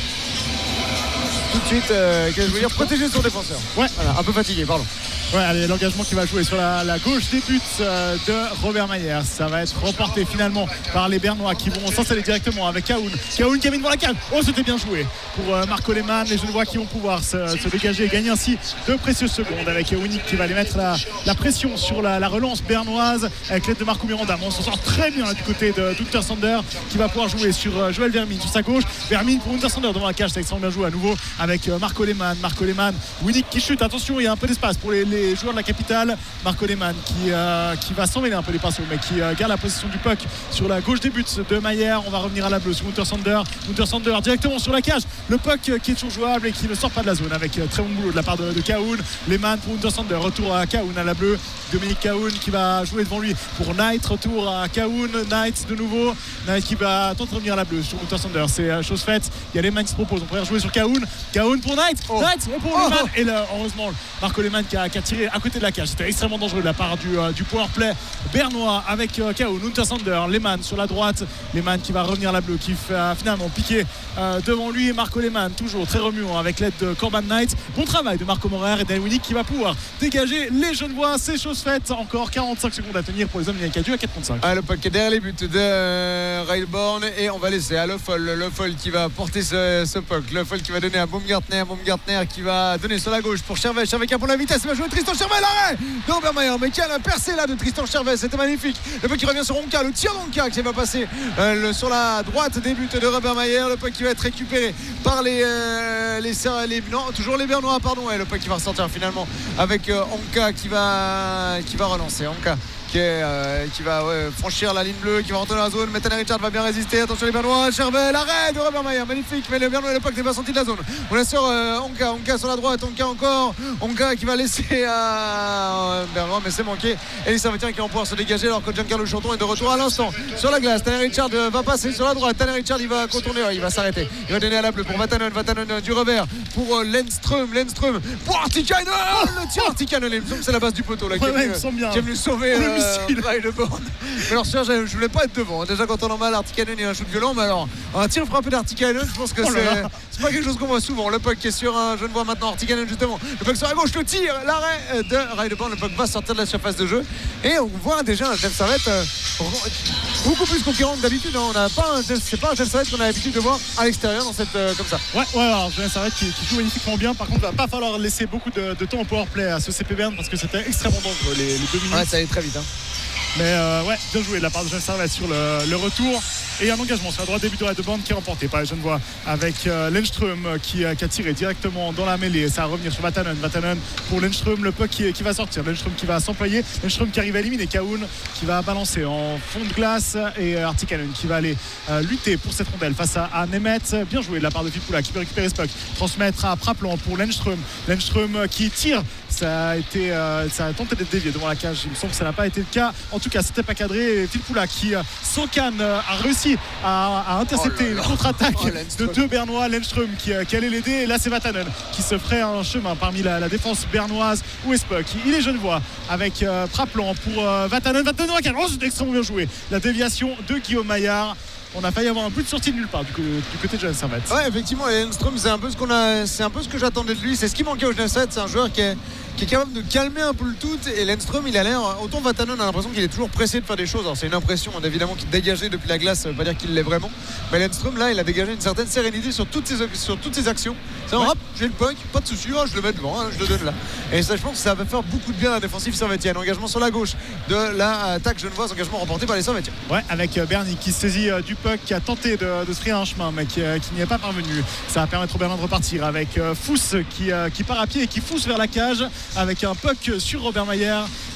tout de suite, euh, qu'est-ce que je veux dire, protéger son défenseur. Ouais. Voilà, un peu fatigué, pardon. Ouais, allez, l'engagement qui va jouer sur la, la gauche des buts euh, de Robert Mayer. Ça va être remporté finalement par les Bernois qui vont s'installer directement avec Kaoun. Kaoun qui a mis devant la cage. Oh, c'était bien joué pour euh, Marco Lehmann. Les Genevois qui vont pouvoir se, se dégager et gagner ainsi de précieuses secondes avec Winnick qui va aller mettre la, la pression sur la, la relance bernoise avec l'aide de Marco Miranda. On s'en sort très bien là, du côté de Untersander qui va pouvoir jouer sur euh, Joël Vermin sur sa gauche. Vermin pour Untersander devant la cage. C'est extrêmement bien joué à nouveau avec euh, Marco Lehmann. Marco Lehmann. Winnick qui chute. Attention, il y a un peu d'espace pour les, les Les joueurs de la capitale. Marco Lehmann qui, euh, qui va s'emmêler un peu les pinceaux mais qui euh, garde la position du puck sur la gauche des buts de Mayer. On va revenir à la bleue sur Untersander. Untersander directement sur la cage. Le puck euh, qui est toujours jouable et qui ne sort pas de la zone avec euh, très bon boulot de la part de, de Kaoun. Lehmann pour Untersander. Retour à Kaoun à la bleue. Dominique Kaoun qui va jouer devant lui pour Knight. Retour à Kaoun. Knight de nouveau. Knight qui va tenter de revenir à la bleue sur Untersander. C'est euh, chose faite. Il y a Lehmann qui se propose. On pourrait jouer sur Kaoun. Kaoun pour Knight. Oh. Knight pour oh. Lehmann. Et là, heureusement, Marco Lehmann qui a, qui a tiré à côté de la cage. C'était extrêmement dangereux de la part du, euh, du powerplay bernois avec euh, Kaoun, Untersander, Lehmann sur la droite. Lehmann qui va revenir à la bleue, qui fait euh, finalement piquer euh, devant lui Marco Lehmann, toujours très remuant avec l'aide de Corban Knight. Bon travail de Marco Morer et Dan Winnick qui va pouvoir dégager les Genevois. C'est chose faite. Encore quarante-cinq secondes à tenir pour les hommes de Niakadu à quatre contre cinq. Ah, le puck est derrière les buts de euh, Railborn et on va laisser à Leffol. Leffol qui va porter ce, ce puck. Leffol qui va donner à Baumgartner. Baumgartner qui va donner sur la gauche pour Chervet. Chervet qui a pour la vitesse. Il va jouer Tristan Chervet. L'arrêt de Robert Mayer. Mais quelle percée là de Tristan Chervet. C'était magnifique. Le puck qui revient sur Onka. Le tir d'Onka qui va passer euh, le, sur la droite des buts de Robert Mayer. Le puck qui va être récupéré par les, euh, les, les non, toujours les Bernois, pardon. Et le puck qui va ressortir finalement avec euh, Onka qui va, qui va relancer. Onka qui, est, euh, qui va ouais, franchir la ligne bleue, qui va rentrer dans la zone. Mais Tanner Richard va bien résister. Attention les Bernois. Chervet, l'arrêt de Robert Mayer, magnifique. Mais les Bernois et le puck n'est pas sorti de la zone. On est sur euh, Onka, Onka sur la droite, Onka encore. Onka qui va laisser à euh, Bernois, mais c'est manqué. Et les Servetien qui vont pouvoir se dégager alors que Giancarlo Chanton est de retour à l'instant sur la glace. Tanner Richard va passer sur la droite. Tanner Richard il va contourner, ouais, il va s'arrêter. Il va donner à la bleue pour Vatanen. Vatanen du revers pour euh, Lennström. Lennström pour Artikainen. Oh, le tir Artikainen. Il me semble que c'est la base du poteau là, qui, ouais, est ouais, venu, qui est venu sauver. Euh, de borne. Mais alors sûr, je voulais pas être devant. Déjà quand on en mal Artikainen il y a un shoot violent, mais alors un tir frappé d'Artikainen, je pense que oh c'est, c'est pas quelque chose qu'on voit souvent. Le puck qui est sur un, je ne vois maintenant Artikainen justement. Le puck sur la gauche, le tir, l'arrêt de Railborn. Le puck va sortir de la surface de jeu et on voit déjà un Jeff Servette euh, beaucoup plus conquérant que d'habitude. On n'a pas un, c'est pas un Jeff Servette qu'on a l'habitude de voir à l'extérieur dans cette euh, comme ça. Ouais, ouais. Alors Jeff Servette qui, qui joue magnifiquement bien. Par contre, il va pas falloir laisser beaucoup de, de temps au powerplay à ce C P Berne parce que c'était extrêmement dangereux les, les deux minutes. Ouais, ça allait très vite. Hein. Mais euh, ouais, bien joué de la part de Jeff Servette sur le, le retour. Et un engagement sur la droite des buts de Railborn qui est remporté par les Genevois avec euh, Lennström qui, euh, qui a tiré directement dans la mêlée. Ça va revenir sur Vatanen. Vatanen pour Lennström, le puck qui, qui va sortir. Lennström qui va s'employer. Lennström qui arrive à éliminer Kaoun qui va balancer en fond de glace. Et euh, Artikainen qui va aller euh, lutter pour cette rondelle face à, à Nemeth. Bien joué de la part de Filppula qui peut récupérer ce puck. Transmettre à Praplan pour Lennström. Lennström qui tire. Ça a été, euh, ça a tenté d'être dévié devant la cage. Il me semble que ça n'a pas été le cas. En tout cas, c'était pas cadré. Filppula qui, euh, sans canne, euh, a réussi à, à intercepter oh là là. une contre-attaque oh, de deux Bernois. Lennström qui, euh, qui allait l'aider. Et là, c'est Vatanen qui se ferait un chemin parmi la, la défense bernoise. Où est Puck? Il est Genevois avec euh, Praplan pour euh, Vatanen. Vatanen dans la cage. Oh, c'est extrêmement bien joué. La déviation de Guillaume Maillard. On a failli avoir un but de sortie de nulle part du, coup, du côté de Jeanne Servette. Ouais, effectivement, et Lennström, c'est un peu ce qu'on a, c'est un peu ce que j'attendais de lui. C'est ce qui manquait au Jeanne Servette. C'est un joueur qui est, qui est capable de calmer un peu le tout. Et Lennström, il a l'air. Autant Vatanen, on a l'impression qu'il est toujours pressé de faire des choses. Alors, c'est une impression, évidemment, qu'il dégageait depuis la glace. Ça veut pas dire qu'il l'est vraiment. Mais Lennström, là, il a dégagé une certaine sérénité sur toutes ses, sur toutes ses actions. C'est ouais. Hop, j'ai le puck, pas de souci, oh, je le mets devant, hein, je le donne là. Et ça, je pense que ça va faire beaucoup de bien à la défensive servettienne. Engagement sur la gauche de la attaque genevoise, engagement remporté par les Servettiens. Ouais, avec Berny qui saisit euh, du puck, qui a tenté de, de se frayer un chemin, mais qui, euh, qui n'y est pas parvenu. Ça va permettre au Berlin de repartir avec euh, Fous qui, euh, qui part à pied et qui fousse vers la cage avec un puck sur Robert Mayer.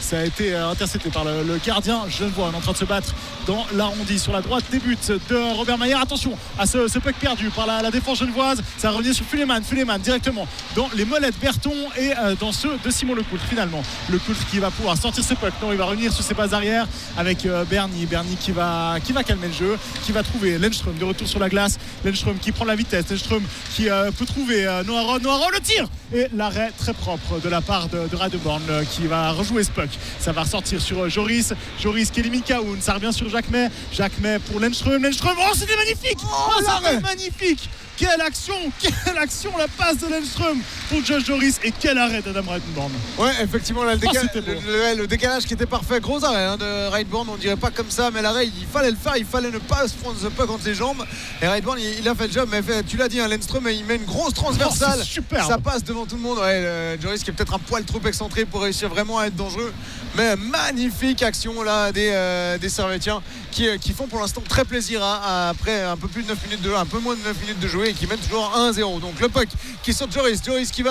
Ça a été intercepté par le, le gardien genevois. On est en train de se battre dans l'arrondi sur la droite. Début de Robert Mayer. Attention à ce, ce puck perdu par la, la défense genevoise. Ça va revenir sur Fuleman. Fuleman directement dans les molettes Berton et euh, dans ceux de Simon Lecoultre. Finalement, Lecoultre qui va pouvoir sortir ce puck. Non, il va revenir sur ses bases arrière avec euh, Bernie. Bernie qui va, qui va calmer le jeu, qui va trouver Lenström de retour sur la glace. Lenström qui prend la vitesse. Lenström qui euh, peut trouver euh, Noah Rod. Noah Rod, le tir et l'arrêt très propre de la part de, de Radeborn euh, qui va rejouer ce puck. Ça va ressortir sur euh, Joris. Joris qui élimine Kaoun. Ça revient sur Jacques May. Jacques May pour Lenström. Lenström, oh c'était magnifique. Oh, oh c'était magnifique. Quelle action, quelle action, la passe de Lenström pour Josh Joris et quel arrêt d'Adam Radeborn. Ouais, effectivement, là, le, déca... oh, le, le, le décalage qui était parfait, gros arrêt hein, de Radeborn, on dirait pas comme ça, mais l'arrêt il fallait le faire, il fallait ne pas se prendre ce puck entre les jambes. Et Radeborn il, il a fait le job, mais fait, tu l'as dit, hein, Lenström il met une grosse transversale, oh, super. Ça passe devant tout le monde. Ouais, le, Joris qui est peut-être un poil trop excentré pour réussir vraiment à être dangereux, mais magnifique action là des, euh, des Servétiens qui, qui font pour l'instant très plaisir hein, après un peu plus de neuf minutes de jeu, un peu moins de neuf minutes de jouer et qui mènent toujours un zéro. Donc le puck qui est sur Joris, Joris qui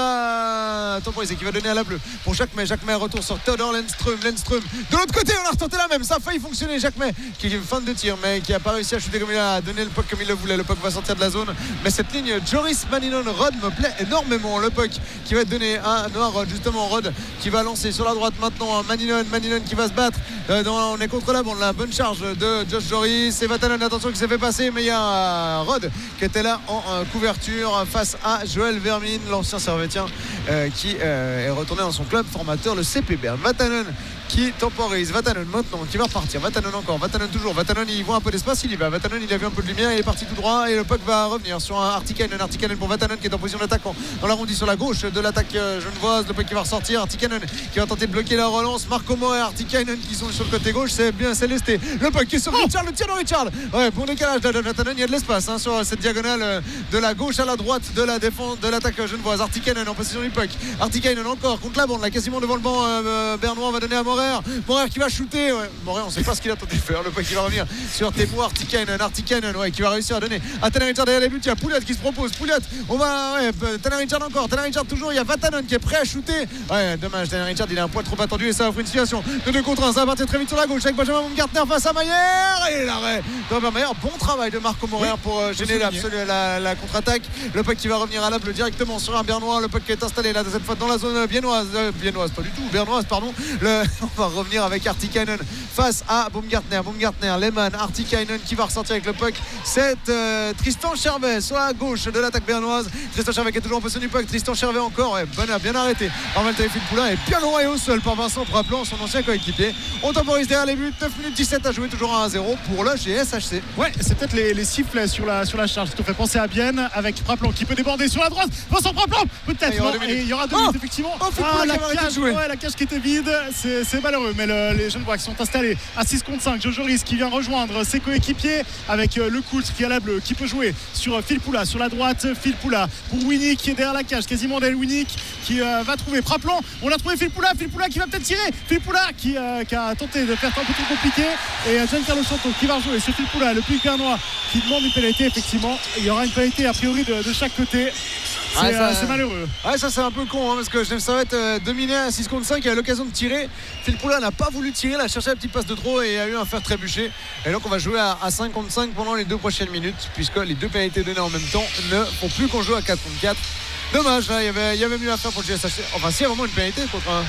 va temporiser, qui va donner à la bleue pour Jacques May. Jacques May retour sur Theodore Lenström. Lenström de l'autre côté, on a retenté la même, ça a failli fonctionner. Jacques May qui est fin de tir mais qui a pas réussi à shooter comme il a donné le puck comme il le voulait. Le puck va sortir de la zone, mais cette ligne Joris Maninon Rod me plaît énormément. Le puck qui va être donné à Noah Rod, justement Rod qui va lancer sur la droite maintenant Maninon, Maninon qui va se battre euh, dans, on est contre la bande, la bonne charge de Josh Joris et Vatanen, attention qui s'est fait passer, mais il y a Rod qui était là en euh, couverture face à Joël Vermine, l'ancien Servétien euh, qui euh, est retourné dans son club formateur, le C P Berne. Vatanen qui temporise, Vatanen maintenant qui va repartir, Vatanen encore, Vatanen toujours, Vatanen il voit un peu d'espace, il y va, Vatanen il a vu un peu de lumière, il est parti tout droit et le puck va revenir sur un Artikainen, Artikainen pour Vatanen qui est en position d'attaquant dans l'arrondi sur la gauche de l'attaque genevoise. Le puck qui va ressortir, Artikainen qui va tenter de bloquer la relance, Marco Moore et Artikainen qui sont sur le côté gauche, c'est bien, c'est lesté. Le puck qui est sur Richard, le tir de Richard, ouais, bon décalage de Vatanen, il y a de l'espace hein, sur cette diagonale de la gauche à la droite de la défense de l'attaque genevoise. Artikainen en possession du puck, Artikainen encore contre la bande là, quasiment devant le banc euh, bernois, va donner à Morer, Morer qui va shooter, ouais. Morer on sait pas ce qu'il a tenté de faire, le puck qui va revenir sur Temo Artikainen, Artikainen ouais, qui va réussir à donner à Tanner Richard derrière les buts. Il y a Pouliot qui se propose, Pouliot on va, ouais, Tanner Richard encore, Tanner Richard toujours, il y a Vatanen qui est prêt à shooter, ouais dommage, Tanner Richard il a un poids trop attendu et ça offre une situation de deux contre un. Ça va partir très vite sur la gauche avec Benjamin Baumgartner face à Mayer et l'arrêt de Robert Mayer. Bon travail de Marco Morer oui, pour euh, gêner la, la, la contre-attaque. Le puck qui va revenir à la bleue directement sur un Bernois, le puck qui est installé là cette fois dans la zone biennoise, euh, biennoise pas du tout, bernoise pardon. Le, on va revenir avec Artikainen face à Baumgartner, Baumgartner, Lehmann, Artikainen qui va ressortir avec le puck. C'est euh, Tristan Chervet sur la gauche de l'attaque bernoise. Tristan Chervet qui est toujours en possession du puck. Tristan Chervet encore, ouais, bon, bien arrêté par Valtteri Filppula et bien envoyé au sol par Vincent Praplan, son ancien coéquipier. On temporise derrière les buts, neuf minutes dix-sept à jouer, toujours à un zéro pour le G S H C. Ouais, c'est peut-être les, les sifflets sur la, sur la charge qui te fait penser à Bienne avec Praplan qui peut déborder sur la droite. Vincent Praplan, peut-être. Il y aura deux minutes, oh effectivement. Oh, ah, la, cage, ouais, la cage qui était vide, c'est, c'est malheureux. Mais le, les Genevois qui sont installés à six contre cinq. Joe Joris qui vient rejoindre ses coéquipiers avec euh, Lecoultre qui a la bleue, qui peut jouer sur euh, Filppula sur la droite. Filppula pour Winnick qui est derrière la cage, quasiment derrière Winnick qui euh, va trouver Praplan. On a trouvé Filppula, Filppula qui va peut-être tirer. Filppula qui, euh, qui a tenté de faire un peu trop compliqué. Et euh, Giancarlo Santo qui va rejouer sur Filppula, le plus bernois qui demande une pénalité. Effectivement, il y aura une pénalité a priori de, de chaque côté. C'est, ouais, ça, euh, c'est malheureux. Ouais, ça c'est un peu con hein, parce que Genève Servette euh, dominé à six contre cinq, il a l'occasion de tirer. Filppula n'a pas voulu tirer, il a cherché la petite passe de trop et a eu un fer trébuché. Et donc on va jouer à, à cinq contre cinq pendant les deux prochaines minutes, puisque les deux pénalités données en même temps ne font plus qu'on joue à quatre contre quatre. Dommage, hein, il, y avait, il y avait mieux à faire pour le G S H C. Enfin, s'il y a vraiment une pénalité contre un.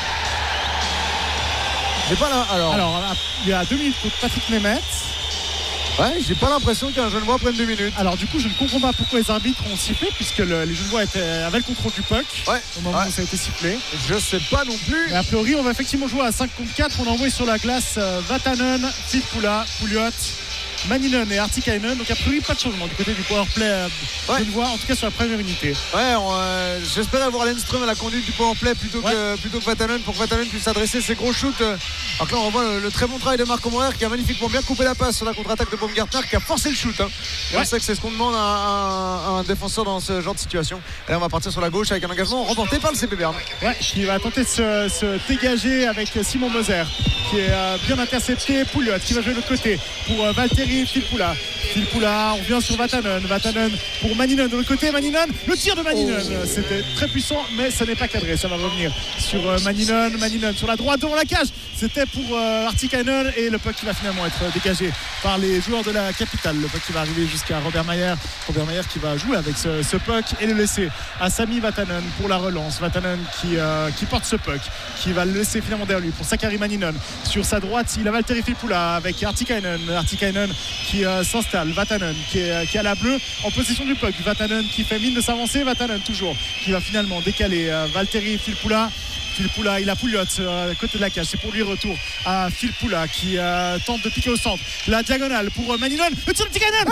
J'ai pas là. Alors, alors il y a deux minutes contre Patrick Nemeth. Ouais, j'ai pas l'impression qu'un Genevois prenne deux minutes. Alors du coup, je ne comprends pas pourquoi les arbitres ont sifflé, puisque le, les Genevois étaient, avaient le contrôle du puck ouais, au moment ouais. où ça a été sifflé. Je sais pas non plus. Mais a priori, on va effectivement jouer à cinq contre quatre. On a envoyé sur la glace euh, Vatanen, Filppula, Pouliot, Maninon et Artikainen. Donc a priori, pas de changement du côté du powerplay euh, ouais. Genevois, en tout cas sur la première unité. Ouais, on, euh, j'espérais avoir Lenström à la conduite du powerplay plutôt ouais. que plutôt que Vatanen, pour que Vatanen puisse adresser ses gros shoots. Alors que là, on voit le, le très bon travail de Marco Morer qui a magnifiquement bien coupé la passe sur la contre-attaque de Baumgartner, qui a forcé le shoot. Hein. Ouais. On sait que c'est ce qu'on demande à un, un défenseur dans ce genre de situation. Et là, on va partir sur la gauche avec un engagement remporté par le C P Berne. Ouais, qui va tenter de se, se dégager avec Simon Moser, qui qui est euh, bien intercepté. Pouliot qui va jouer de l'autre côté pour euh, Valtteri Filppula. Filppula, on revient sur Vatanen. Vatanen pour Maninen de l'autre côté. Maninen, le tir de Maninen. Oh. C'était très puissant, mais ça n'est pas cadré. Ça va revenir sur euh, Maninen. Maninen sur la droite devant la cage. C'était pour euh, Artikainen et le puck qui va finalement être dégagé par les joueurs de la capitale. Le puck qui va arriver jusqu'à Robert Mayer. Robert Mayer qui va jouer avec ce, ce puck et le laisser à Sami Vatanen pour la relance. Vatanen qui, euh, qui porte ce puck, qui va le laisser finalement derrière lui pour Sakari Maninen. Sur sa droite, il a Valtteri Filppula avec Artikainen. Artikainen qui euh, s'installe. Vatanen qui est, qui est à la bleue en possession du puck. Vatanen qui fait mine de s'avancer. Vatanen toujours qui va finalement décaler euh, Valtteri Filppula. Filppula, il a Pouliot euh, à côté de la cage. C'est pour lui retour à Filppula qui euh, tente de piquer au centre. La diagonale pour euh, Maninen. Le tir de Artikainen.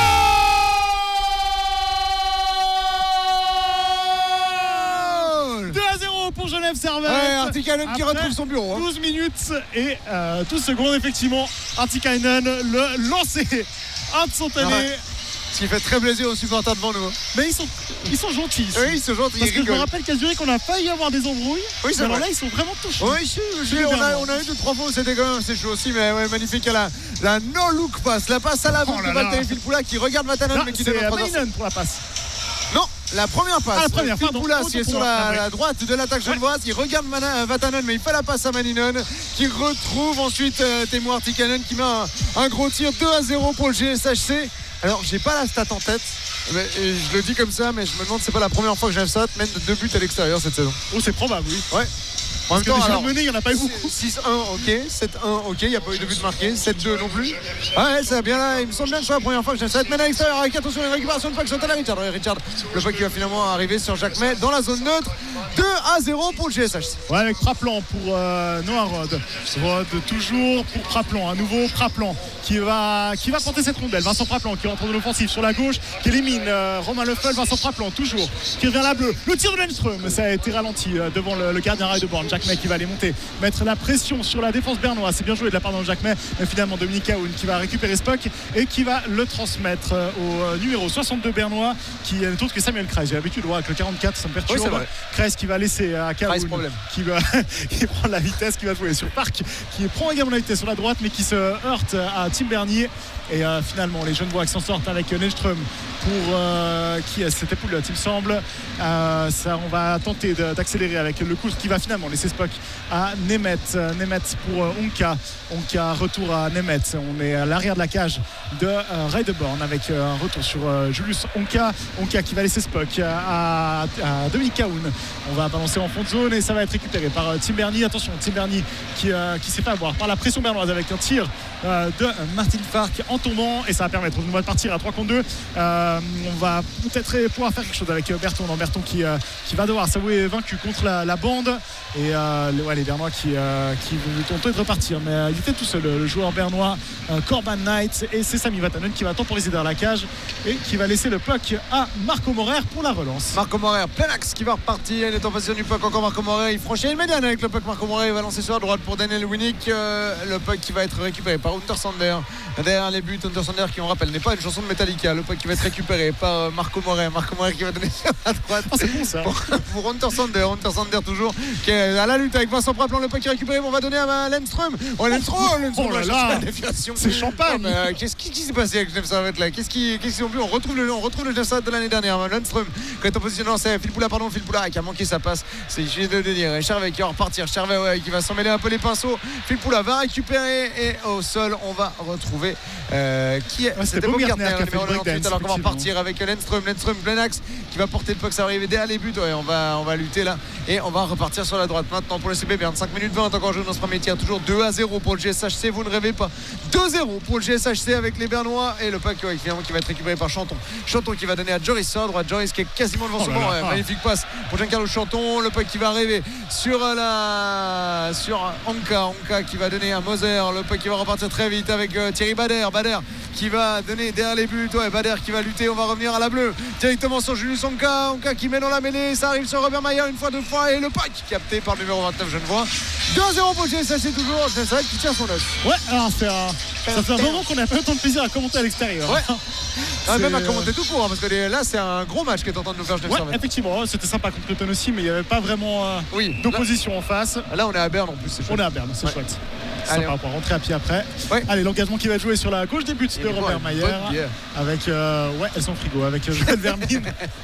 deux à zéro pour Genève Servette. Ouais, Artikainen qui retrouve son bureau. Hein. douze minutes et euh, douze secondes, effectivement. Artikainen, le lancer instantané. Ouais. Ce qui fait très plaisir aux supporters devant nous. Mais ils sont, ils sont gentils ici. Oui, ils sont gentils. Parce que je me rappelle qu'à Zurich, on a failli avoir des embrouilles. Oui, c'est alors vrai. Là, ils sont vraiment touchés. Oui, si, si, on, a, on a eu deux, trois fois, c'était quand même assez chaud aussi. Mais ouais, magnifique. La, la no-look passe. La passe à l'avant oh de Valtteri Filppula qui regarde Vatanen. Mais qui c'est Maninen pour la passe. Non, la première passe. Ah, la première, Filppula qui est sur la, la droite de l'attaque genevoise. Il regarde Mana, Vatanen, mais il fait la passe à Maninen qui retrouve ensuite euh, Teemu Artikainen qui met un, un gros tir. deux à zéro pour le G S H C. Alors, j'ai pas la stat en tête. Mais, et je le dis comme ça, mais je me demande si c'est pas la première fois que Genève Servette mène de deux buts à l'extérieur cette saison. Oh, c'est probable, oui. Ouais. En même temps, alors, mené, il n'y en a pas eu beaucoup. six un, ok. sept un, ok. Il n'y a pas eu de but marqué. sept deux non plus. Ah ouais, ça va bien là. Il me semble bien que c'est la première fois que Genève Servette mène à l'extérieur avec attention à une récupération de puck sur Tyler Richard. Richard, le puck qui va finalement arriver sur Jacques May dans la zone neutre. deux à zéro pour le G S H C. Ouais, avec Praplan pour euh, Noah Rod. Rod toujours pour Praplan. Un nouveau Praplan qui va, qui va porter cette rondelle. Vincent Praplan qui rentre dans l'offensive sur la gauche, qui élimine euh, Romain Leffel. Vincent Praplan toujours qui revient à la bleue. Le tir de Lundström, ça a été ralenti euh, devant le, le gardien rail de borne. Jacques May qui va aller monter, mettre la pression sur la défense bernoise. C'est bien joué de la part de Jacques May, mais finalement Dominique Aoun qui va récupérer ce puck et qui va le transmettre euh, au euh, numéro soixante-deux bernois qui n'est autre que Samuel Kreis. J'ai l'habitude de voir avec le quarante-quatre, ça me perturbe. Oui, Kreis qui va laisser à Kaoun qui va qui prend la vitesse, qui va jouer sur Park, qui prend également la vitesse sur la droite, mais qui se heurte à Tim Bernier. Et euh, finalement les Genevois qui s'en sortent avec Lundström pour euh, qui c'était Pouliot il me semble. Euh, ça, on va tenter de, d'accélérer avec le coup qui va finalement laisser ce puck à Nemeth. Nemeth pour euh, Onka. Onka retour à Nemeth. On est à l'arrière de la cage de euh, Reideborn avec euh, un retour sur euh, Julius Onka. Onka qui va laisser ce puck à, à Dominique Aoun. On va balancer en fond de zone et ça va être récupéré par euh, Tim Bernier. Attention, Tim Bernier qui, euh, qui s'est fait avoir par la pression bernoise avec un tir euh, de Martin Fark en tombant et ça va permettre de partir à trois contre deux. Euh, on va peut-être pouvoir faire quelque chose avec Berton. Non, Berton qui, euh, qui va devoir s'avouer vaincu contre la, la bande et euh, les, ouais, les Bernois qui, euh, qui vont tenter de repartir. Mais euh, il était tout seul, le, le joueur bernois euh, Corban Knight, et c'est Sami Vatanen qui va temporiser dans la cage et qui va laisser le puck à Marco Morer pour la relance. Marco Morer, plein axe qui va repartir. Il est en position du puck encore. Marco Morer, il franchit une médiane avec le puck. Marco Morer va lancer sur la droite pour Daniel Winnick. Euh, le puck qui va être récupéré par Hunter Sander. Derrière les buts, Hunter Sander qui, on rappelle, n'est pas une chanson de Metallica. Le puck qui va être récupéré par Marco Morer. Marco Morer qui va donner sur la droite. Oh, c'est bon ça. Pour, pour Hunter Sander. Hunter Sander toujours qui est à la lutte avec Vincent Praplan. Le puck qui est récupéré. On va donner à Lundström. Oh, Lundström, oh, Lundström, oh là là. C'est champagne. Oh, euh, qu'est-ce qui, qui s'est passé avec Genève Servette là? Qu'est-ce qui, qu'est-ce qu'ils ont vu? On retrouve le, on retrouve le Genève Servette de l'année dernière. Lundström qui est en position. Non, c'est Filppula, pardon, Filppula qui a manqué sa passe. C'est juste de le dire. Et Charvet qui va repartir. Charvet ouais, qui va s'en mêler un peu les pinceaux. Filppula va récupérer et au sol, on va retrouver euh, qui est. Ouais, c'était Baumgartner, numéro quatre-vingt-dix-huit. Alors qu'on va repartir avec Lundström. Lundström, plein axe qui va porter le puck. Ça va arriver derrière les buts. Ouais, on va, on va lutter là et on va repartir sur la droite maintenant pour le C B Berne. cinq minutes vingt encore joué dans ce premier tir. Toujours deux à zéro pour le G S H C. Vous ne rêvez pas. deux zéro pour le G S H C avec les Bernois et le puck ouais, finalement qui va être récupéré par Chanton. Chanton qui va donner à Joris sur droite. Joris qui est quasiment devant oh son banc. Ouais, magnifique passe pour Giancarlo Chanton. Le puck qui va arriver sur la sur Onka. Onka qui va donner à Moser. Le puck qui va repartir très vite avec euh, Thierry Bader. Bader qui va donner derrière les buts. Ouais, Bader qui va lutter. On va revenir à la bleue directement sur Julius Onka. Onka qui met dans la mêlée. Ça arrive sur Robert Mayer une fois, deux fois et le puck capté par le numéro vingt-neuf Genevois. deux zéro pour le G S H C toujours. C'est vrai qui tient son œuf. Ouais, alors c'est un, ça fait un moment qu'on n'a pas eu autant de plaisir à commenter à l'extérieur. Ouais. Ah, même à commenter tout court, hein, parce que les, là c'est un gros match qui est en train de nous faire. Ouais, effectivement, c'était sympa contre Cloton aussi, mais il n'y avait pas vraiment euh, oui, d'opposition là, en face. Là on est à Berne en plus, c'est chouette. On est à Berne, c'est ouais. chouette. Allez, sympa, on va rentrer à pied après. Ouais. Allez, l'engagement qui va jouer sur la gauche des buts de Robert Mayer. Avec, euh, ouais, elles sont frigo, avec Joël Vermine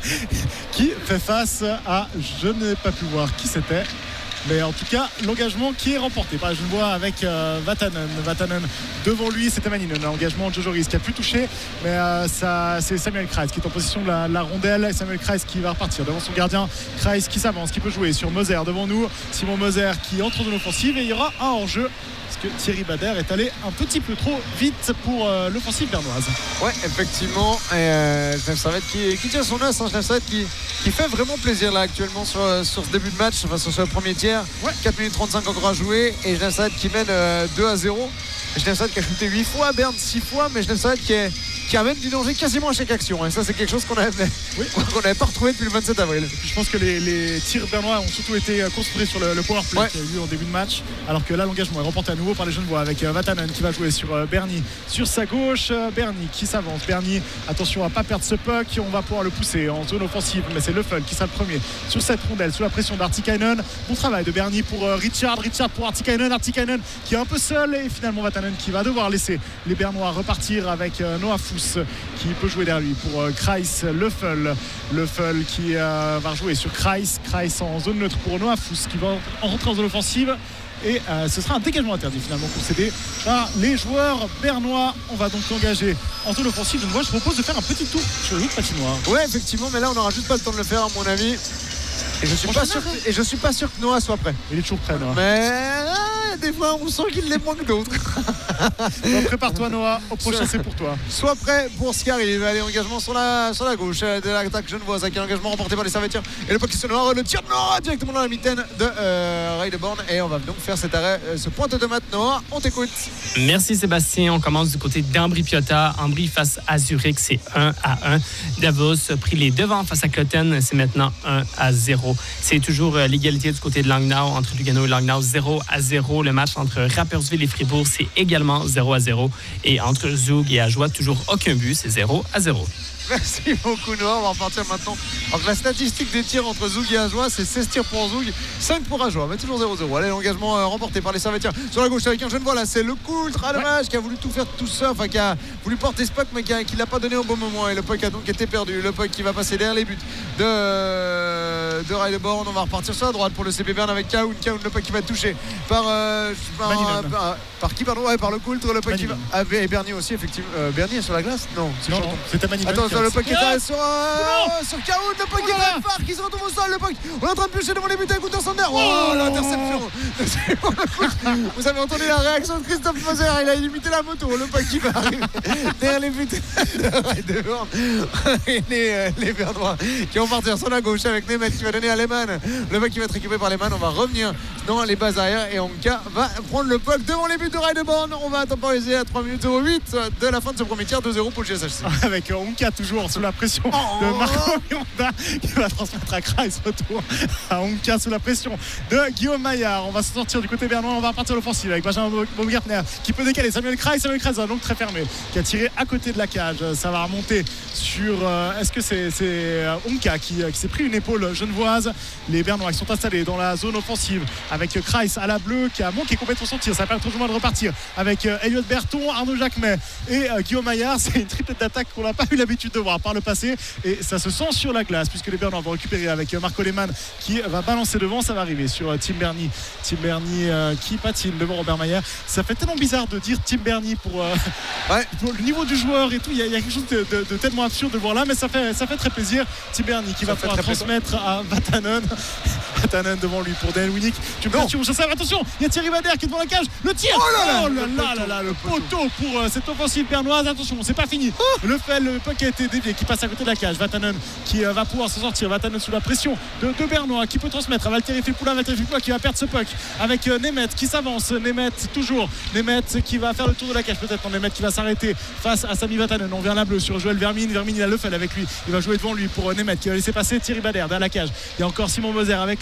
qui fait face à, je n'ai pas pu voir qui c'était. Mais en tout cas, l'engagement qui est remporté par Genevois avec euh, Vatanen. Vatanen devant lui, c'était Maninen. L'engagement de Jojo Riis qui a pu toucher. Mais euh, ça, c'est Samuel Kreis qui est en position de la, la rondelle. Et Samuel Kreis qui va repartir devant son gardien. Kreis qui s'avance, qui peut jouer sur Moser devant nous. Simon Moser qui entre dans l'offensive. Et il y aura un hors-jeu. Que Thierry Bader est allé un petit peu trop vite pour euh, l'offensive bernoise. Ouais, effectivement. Et euh, Genève Servette qui, qui tient son os, hein, Genève Servette qui, qui fait vraiment plaisir là actuellement sur, sur ce début de match, enfin sur ce premier tiers. Ouais. quatre minutes trente-cinq encore à jouer et Genève Servette qui mène euh, deux à zéro. Genève Servette qui a shooté huit fois, Berne six fois, mais Genève Servette qui est qui amène du danger quasiment à chaque action. Et ça, c'est quelque chose qu'on n'avait oui. qu'on n'avait pas retrouvé depuis le vingt-sept avril. Je pense que les, les tirs bernois ont surtout été construits sur le, le power play ouais. qu'il y a eu en début de match. Alors que là, l'engagement est remporté à nouveau par les Genevois avec euh, Vatanen qui va jouer sur euh, Berny sur sa gauche. Euh, Berny qui s'avance. Berny, attention à ne pas perdre ce puck. On va pouvoir le pousser en zone offensive. Mais c'est Leffel qui sera le premier sur cette rondelle sous la pression d'Artikainen. Bon travail de Berny pour euh, Richard. Richard pour Artikainen. Artikainen qui est un peu seul. Et finalement, Vatanen qui va devoir laisser les Bernois repartir avec euh, Noah Fuss qui peut jouer derrière lui pour euh, Kreis, Leffel Leffel qui euh, va jouer sur Kreis Kreis en zone neutre pour Noah Fuss qui va en rentrer en zone offensive et euh, ce sera un dégagement interdit finalement concédé par les joueurs bernois. On va donc l'engager en zone offensive. Donc moi je propose de faire un petit tour sur le patinoire. Ouais, effectivement, mais là on n'aura juste pas le temps de le faire à mon avis. Et je suis pas sûr que, et je suis pas sûr que Noah soit prêt. Il est toujours prêt, Noah. Mais ah, des fois on sent qu'il les manque d'autres. Bon, prépare-toi, Noah. Au prochain c'est pour toi. Sois prêt pour ce qui arrive. Allez, engagement sur la sur la gauche de l'attaque genevoise avec un engagement remporté par les Servetiens. Et le puck qui se noire, le tir de Noah directement dans la mitaine de euh, Reideborn. Et on va donc faire cet arrêt, euh, ce pointe de mat. Noah, on t'écoute. Merci Sébastien. On commence du côté d'Ambri-Piotta. Ambri face à Zurich, c'est un à un. Davos a pris les devants face à Cloten. C'est maintenant un à zéro. C'est toujours euh, l'égalité du côté de Langnau entre Lugano et Langnau, zéro à zéro. Le match entre Rapperswil et Fribourg, c'est également zéro à zéro. Et entre Zug et Ajoie, toujours aucun but, c'est zéro à zéro. Merci beaucoup Noah, on va repartir maintenant. Alors la statistique des tirs entre Zug et Ajoie, c'est seize tirs pour Zug, cinq pour Ajoie, mais toujours zéro zéro. Allez, l'engagement euh, remporté par les Servetiens sur la gauche avec un jeune voilà, c'est le Coultre, dommage, ouais. qui a voulu tout faire tout seul, enfin qui a voulu porter ce puck mais qui ne l'a pas donné au bon moment et le puck a donc été perdu. Le puck qui va passer derrière les buts de, de Reideborn. On va repartir sur la droite pour le C P Berne avec Kaoun. Kaoun, le puck qui va être touché par, euh, par, euh, par, par qui pardon ouais, par le Coultre, le puck qui va. Ah, et Bernier aussi, effectivement. Euh, Bernier est sur la glace. Non, c'est non, c'était Maninen. Attends, le puck qui est sur, euh, sur Kaoun, le puck qui est fort, qui se retrouve au sol, le puck. On est en train de piocher devant les buts avec Gunther Sander. Oh, l'interception. Vous avez entendu la réaction de Christophe Moser, il a limité la moto, le puck qui va arriver derrière les buts de Reideborn. Et les, les Bernois qui vont partir sur la gauche avec Nemeth qui va donner à Lehmann. Le puck qui va être récupéré par Lehmann. On va revenir dans les bases arrière et Onka va prendre le puck devant les buts de Reideborn. On va temporiser à trois minutes zéro huit de la fin de ce premier tiers, deux zéro pour le G S H C. Avec Onka toujours sous la pression oh de Marco Mionda qui va transmettre à Kreis, retour à Onka sous la pression de Guillaume Maillard. On va se sortir du côté bernois, on va repartir l'offensive avec Benjamin Baumgartner qui peut décaler Samuel Kreis. Samuel Kreis donc très fermé qui a tiré à côté de la cage. Ça va remonter sur euh, est-ce que c'est, c'est euh, Onka qui, qui s'est pris une épaule genevoise. Les Bernois qui sont installés dans la zone offensive avec Kreis à la bleue qui a manqué complètement son tir. Ça permet toujours de repartir avec euh, Elliot Berton, Arnaud Jacquemet et euh, Guillaume Maillard. C'est une triplette d'attaque qu'on n'a pas eu l'habitude de voir par le passé et ça se sent sur la glace puisque les Bernois vont récupérer avec euh, Marco Lehmann qui va balancer devant. Ça va arriver sur euh, Tim Berny Tim Berny euh, qui patine devant Robert Mayer. Ça fait tellement bizarre de dire Tim Berny pour, euh, ouais. pour le niveau du joueur et tout. Il y, y a quelque chose de, de, de tellement absurde de voir là, mais ça fait, ça fait très plaisir. Tim Berny qui ça va pouvoir transmettre à Vatanen. Vatanen devant lui pour Daniel Winnick. Tu me tu ça, attention, il y a Thierry Bader qui est devant la cage. Le tir, oh là là, oh là, là, là, là le poteau pour euh, cette offensive bernoise. Attention, c'est pas fini. Oh le fait, le puck a été dévié qui passe à côté de la cage. Vatanen qui euh, va pouvoir se sortir. Vatanen sous la pression de, de Bernois qui peut transmettre à Valtteri Filppula. Valtteri Filppula qui va perdre ce puck avec euh, Nemeth qui s'avance. Nemeth toujours. Nemeth qui va faire le tour de la cage peut-être. Non, Nemeth qui va s'arrêter face à Sami Vatanen. On vient la bleue sur Joël Vermine. Vermine il a le fait avec lui. Il va jouer devant lui pour euh, Nemeth qui va laisser passer Thierry Bader dans la cage. Il y a encore Simon Moser avec lui.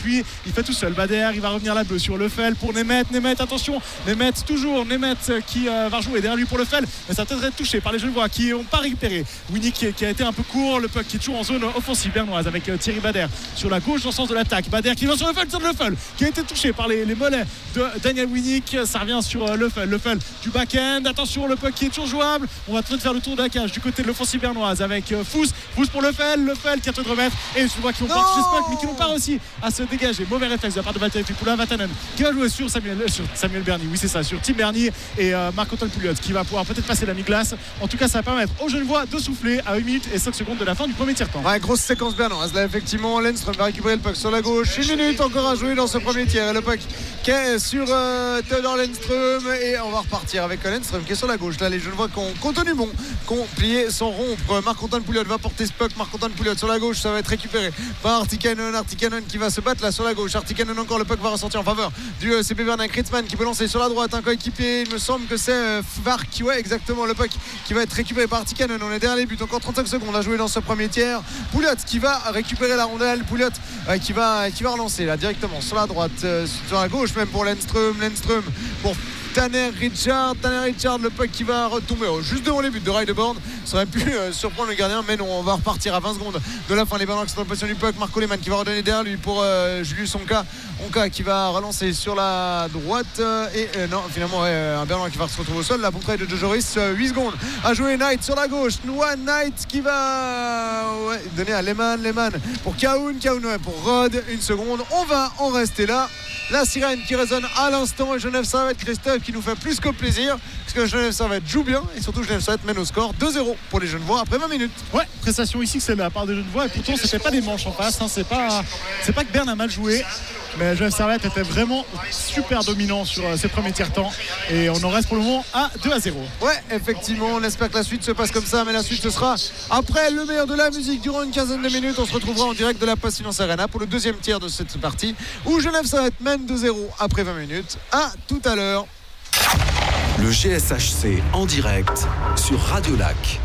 puis il fait tout seul. Bader, il va revenir la bleue sur Lefel pour Nemet. Nemet, attention, Nemet toujours, Nemet qui euh, va jouer derrière lui pour Lefel, mais ça va peut-être être touché par les Genevois qui n'ont pas récupéré. Winnie qui, qui a été un peu court, le puck qui est toujours en zone offensive bernoise avec euh, Thierry Bader sur la gauche dans le sens de l'attaque. Bader qui va sur Lefel, sur Lefel qui a été touché par les, les mollets de Daniel Winnick. Ça revient sur euh, Lefel, Lefel du back-end, attention, le puck qui est toujours jouable. On va peut-être faire le tour de la cage du côté de l'offensive bernoise avec euh, Fous, Fous pour Lefel, Lefel qui a de remettre et je vois qu'ils n'ont pas touché mais qui n'ont pas réussi à se dégager. Mauvais réflexe de la part de Valtteri Filppula. Vatanen qui va jouer sur Samuel, sur Samuel Berny, oui c'est ça, sur Tim Berny et euh, Marc-Antoine Pouliot qui va pouvoir peut-être passer la mi-glace. En tout cas ça va permettre aux Genevois de souffler à une minute et cinq secondes de la fin du premier tiers-temps. Ouais, grosse séquence bernoise là effectivement. Lennström va récupérer le puck sur la gauche, une minute encore à jouer dans ce premier tiers et le puck qui est sur euh, Theodor Lennström et on va repartir avec Lennström qui est sur la gauche. Là les Genevois qui ont, qui ont tenu bon, qui ont plié sans rompre. Marc-Antoine Pouliot va porter ce puck. Marc-Antoine Pouliot sur la gauche, ça va être récupéré par Artikainen. Artikainen qui va se battre là sur la gauche. Artikainen encore, le puck va ressortir en faveur du euh, C P Bernin. Kritzmann qui peut lancer sur la droite un coéquipier, il me semble que c'est euh, Vark, ouais exactement, le puck qui va être récupéré par Artikainen. On est derrière les buts, encore trente-cinq secondes à jouer dans ce premier tiers. Pouliot qui va récupérer la rondelle, Pouliot euh, qui, va, qui va relancer là directement sur la droite, euh, sur la gauche même pour Lennström, Lennström pour Tanner Richard, Tanner Richard, le puck qui va retomber oh, juste devant les buts de Reideborn. Ça aurait pu euh, surprendre le gardien, mais non, on va repartir à vingt secondes de la fin. Les Bernois qui sont en position du puck. Marco Lehmann qui va redonner derrière lui pour euh, Julius Onka. Onka qui va relancer sur la droite euh, et euh, non, finalement, ouais, un Bernois qui va se retrouver au sol. La bon travail de Joe Joris, euh, huit secondes à jouer. Knight sur la gauche. Noah Knight qui va ouais, donner à Lehmann. Lehmann pour Kaoun. Kaoun ouais, pour Rod. Une seconde. On va en rester là. La sirène qui résonne à l'instant et Genève Servette, Christophe, qui nous fait plus que plaisir parce que Genève Servette joue bien et surtout Genève Servette mène au score deux zéro pour les Genevois après vingt minutes. Ouais, prestation ici que c'est de la part des Genevois et pourtant c'était pas des manches en face, hein. c'est pas c'est pas que Berne a mal joué, mais Genève Servette était vraiment super dominant sur euh, ses premiers tiers-temps et on en reste pour le moment à deux à zéro. Ouais, effectivement, on espère que la suite se passe comme ça, mais la suite ce sera après le meilleur de la musique durant une quinzaine de minutes. On se retrouvera en direct de la Post Finance Arena pour le deuxième tiers de cette partie où Genève Servette mène deux zéro après vingt minutes. À tout à l'heure. Le G S H C en direct sur Radio Lac.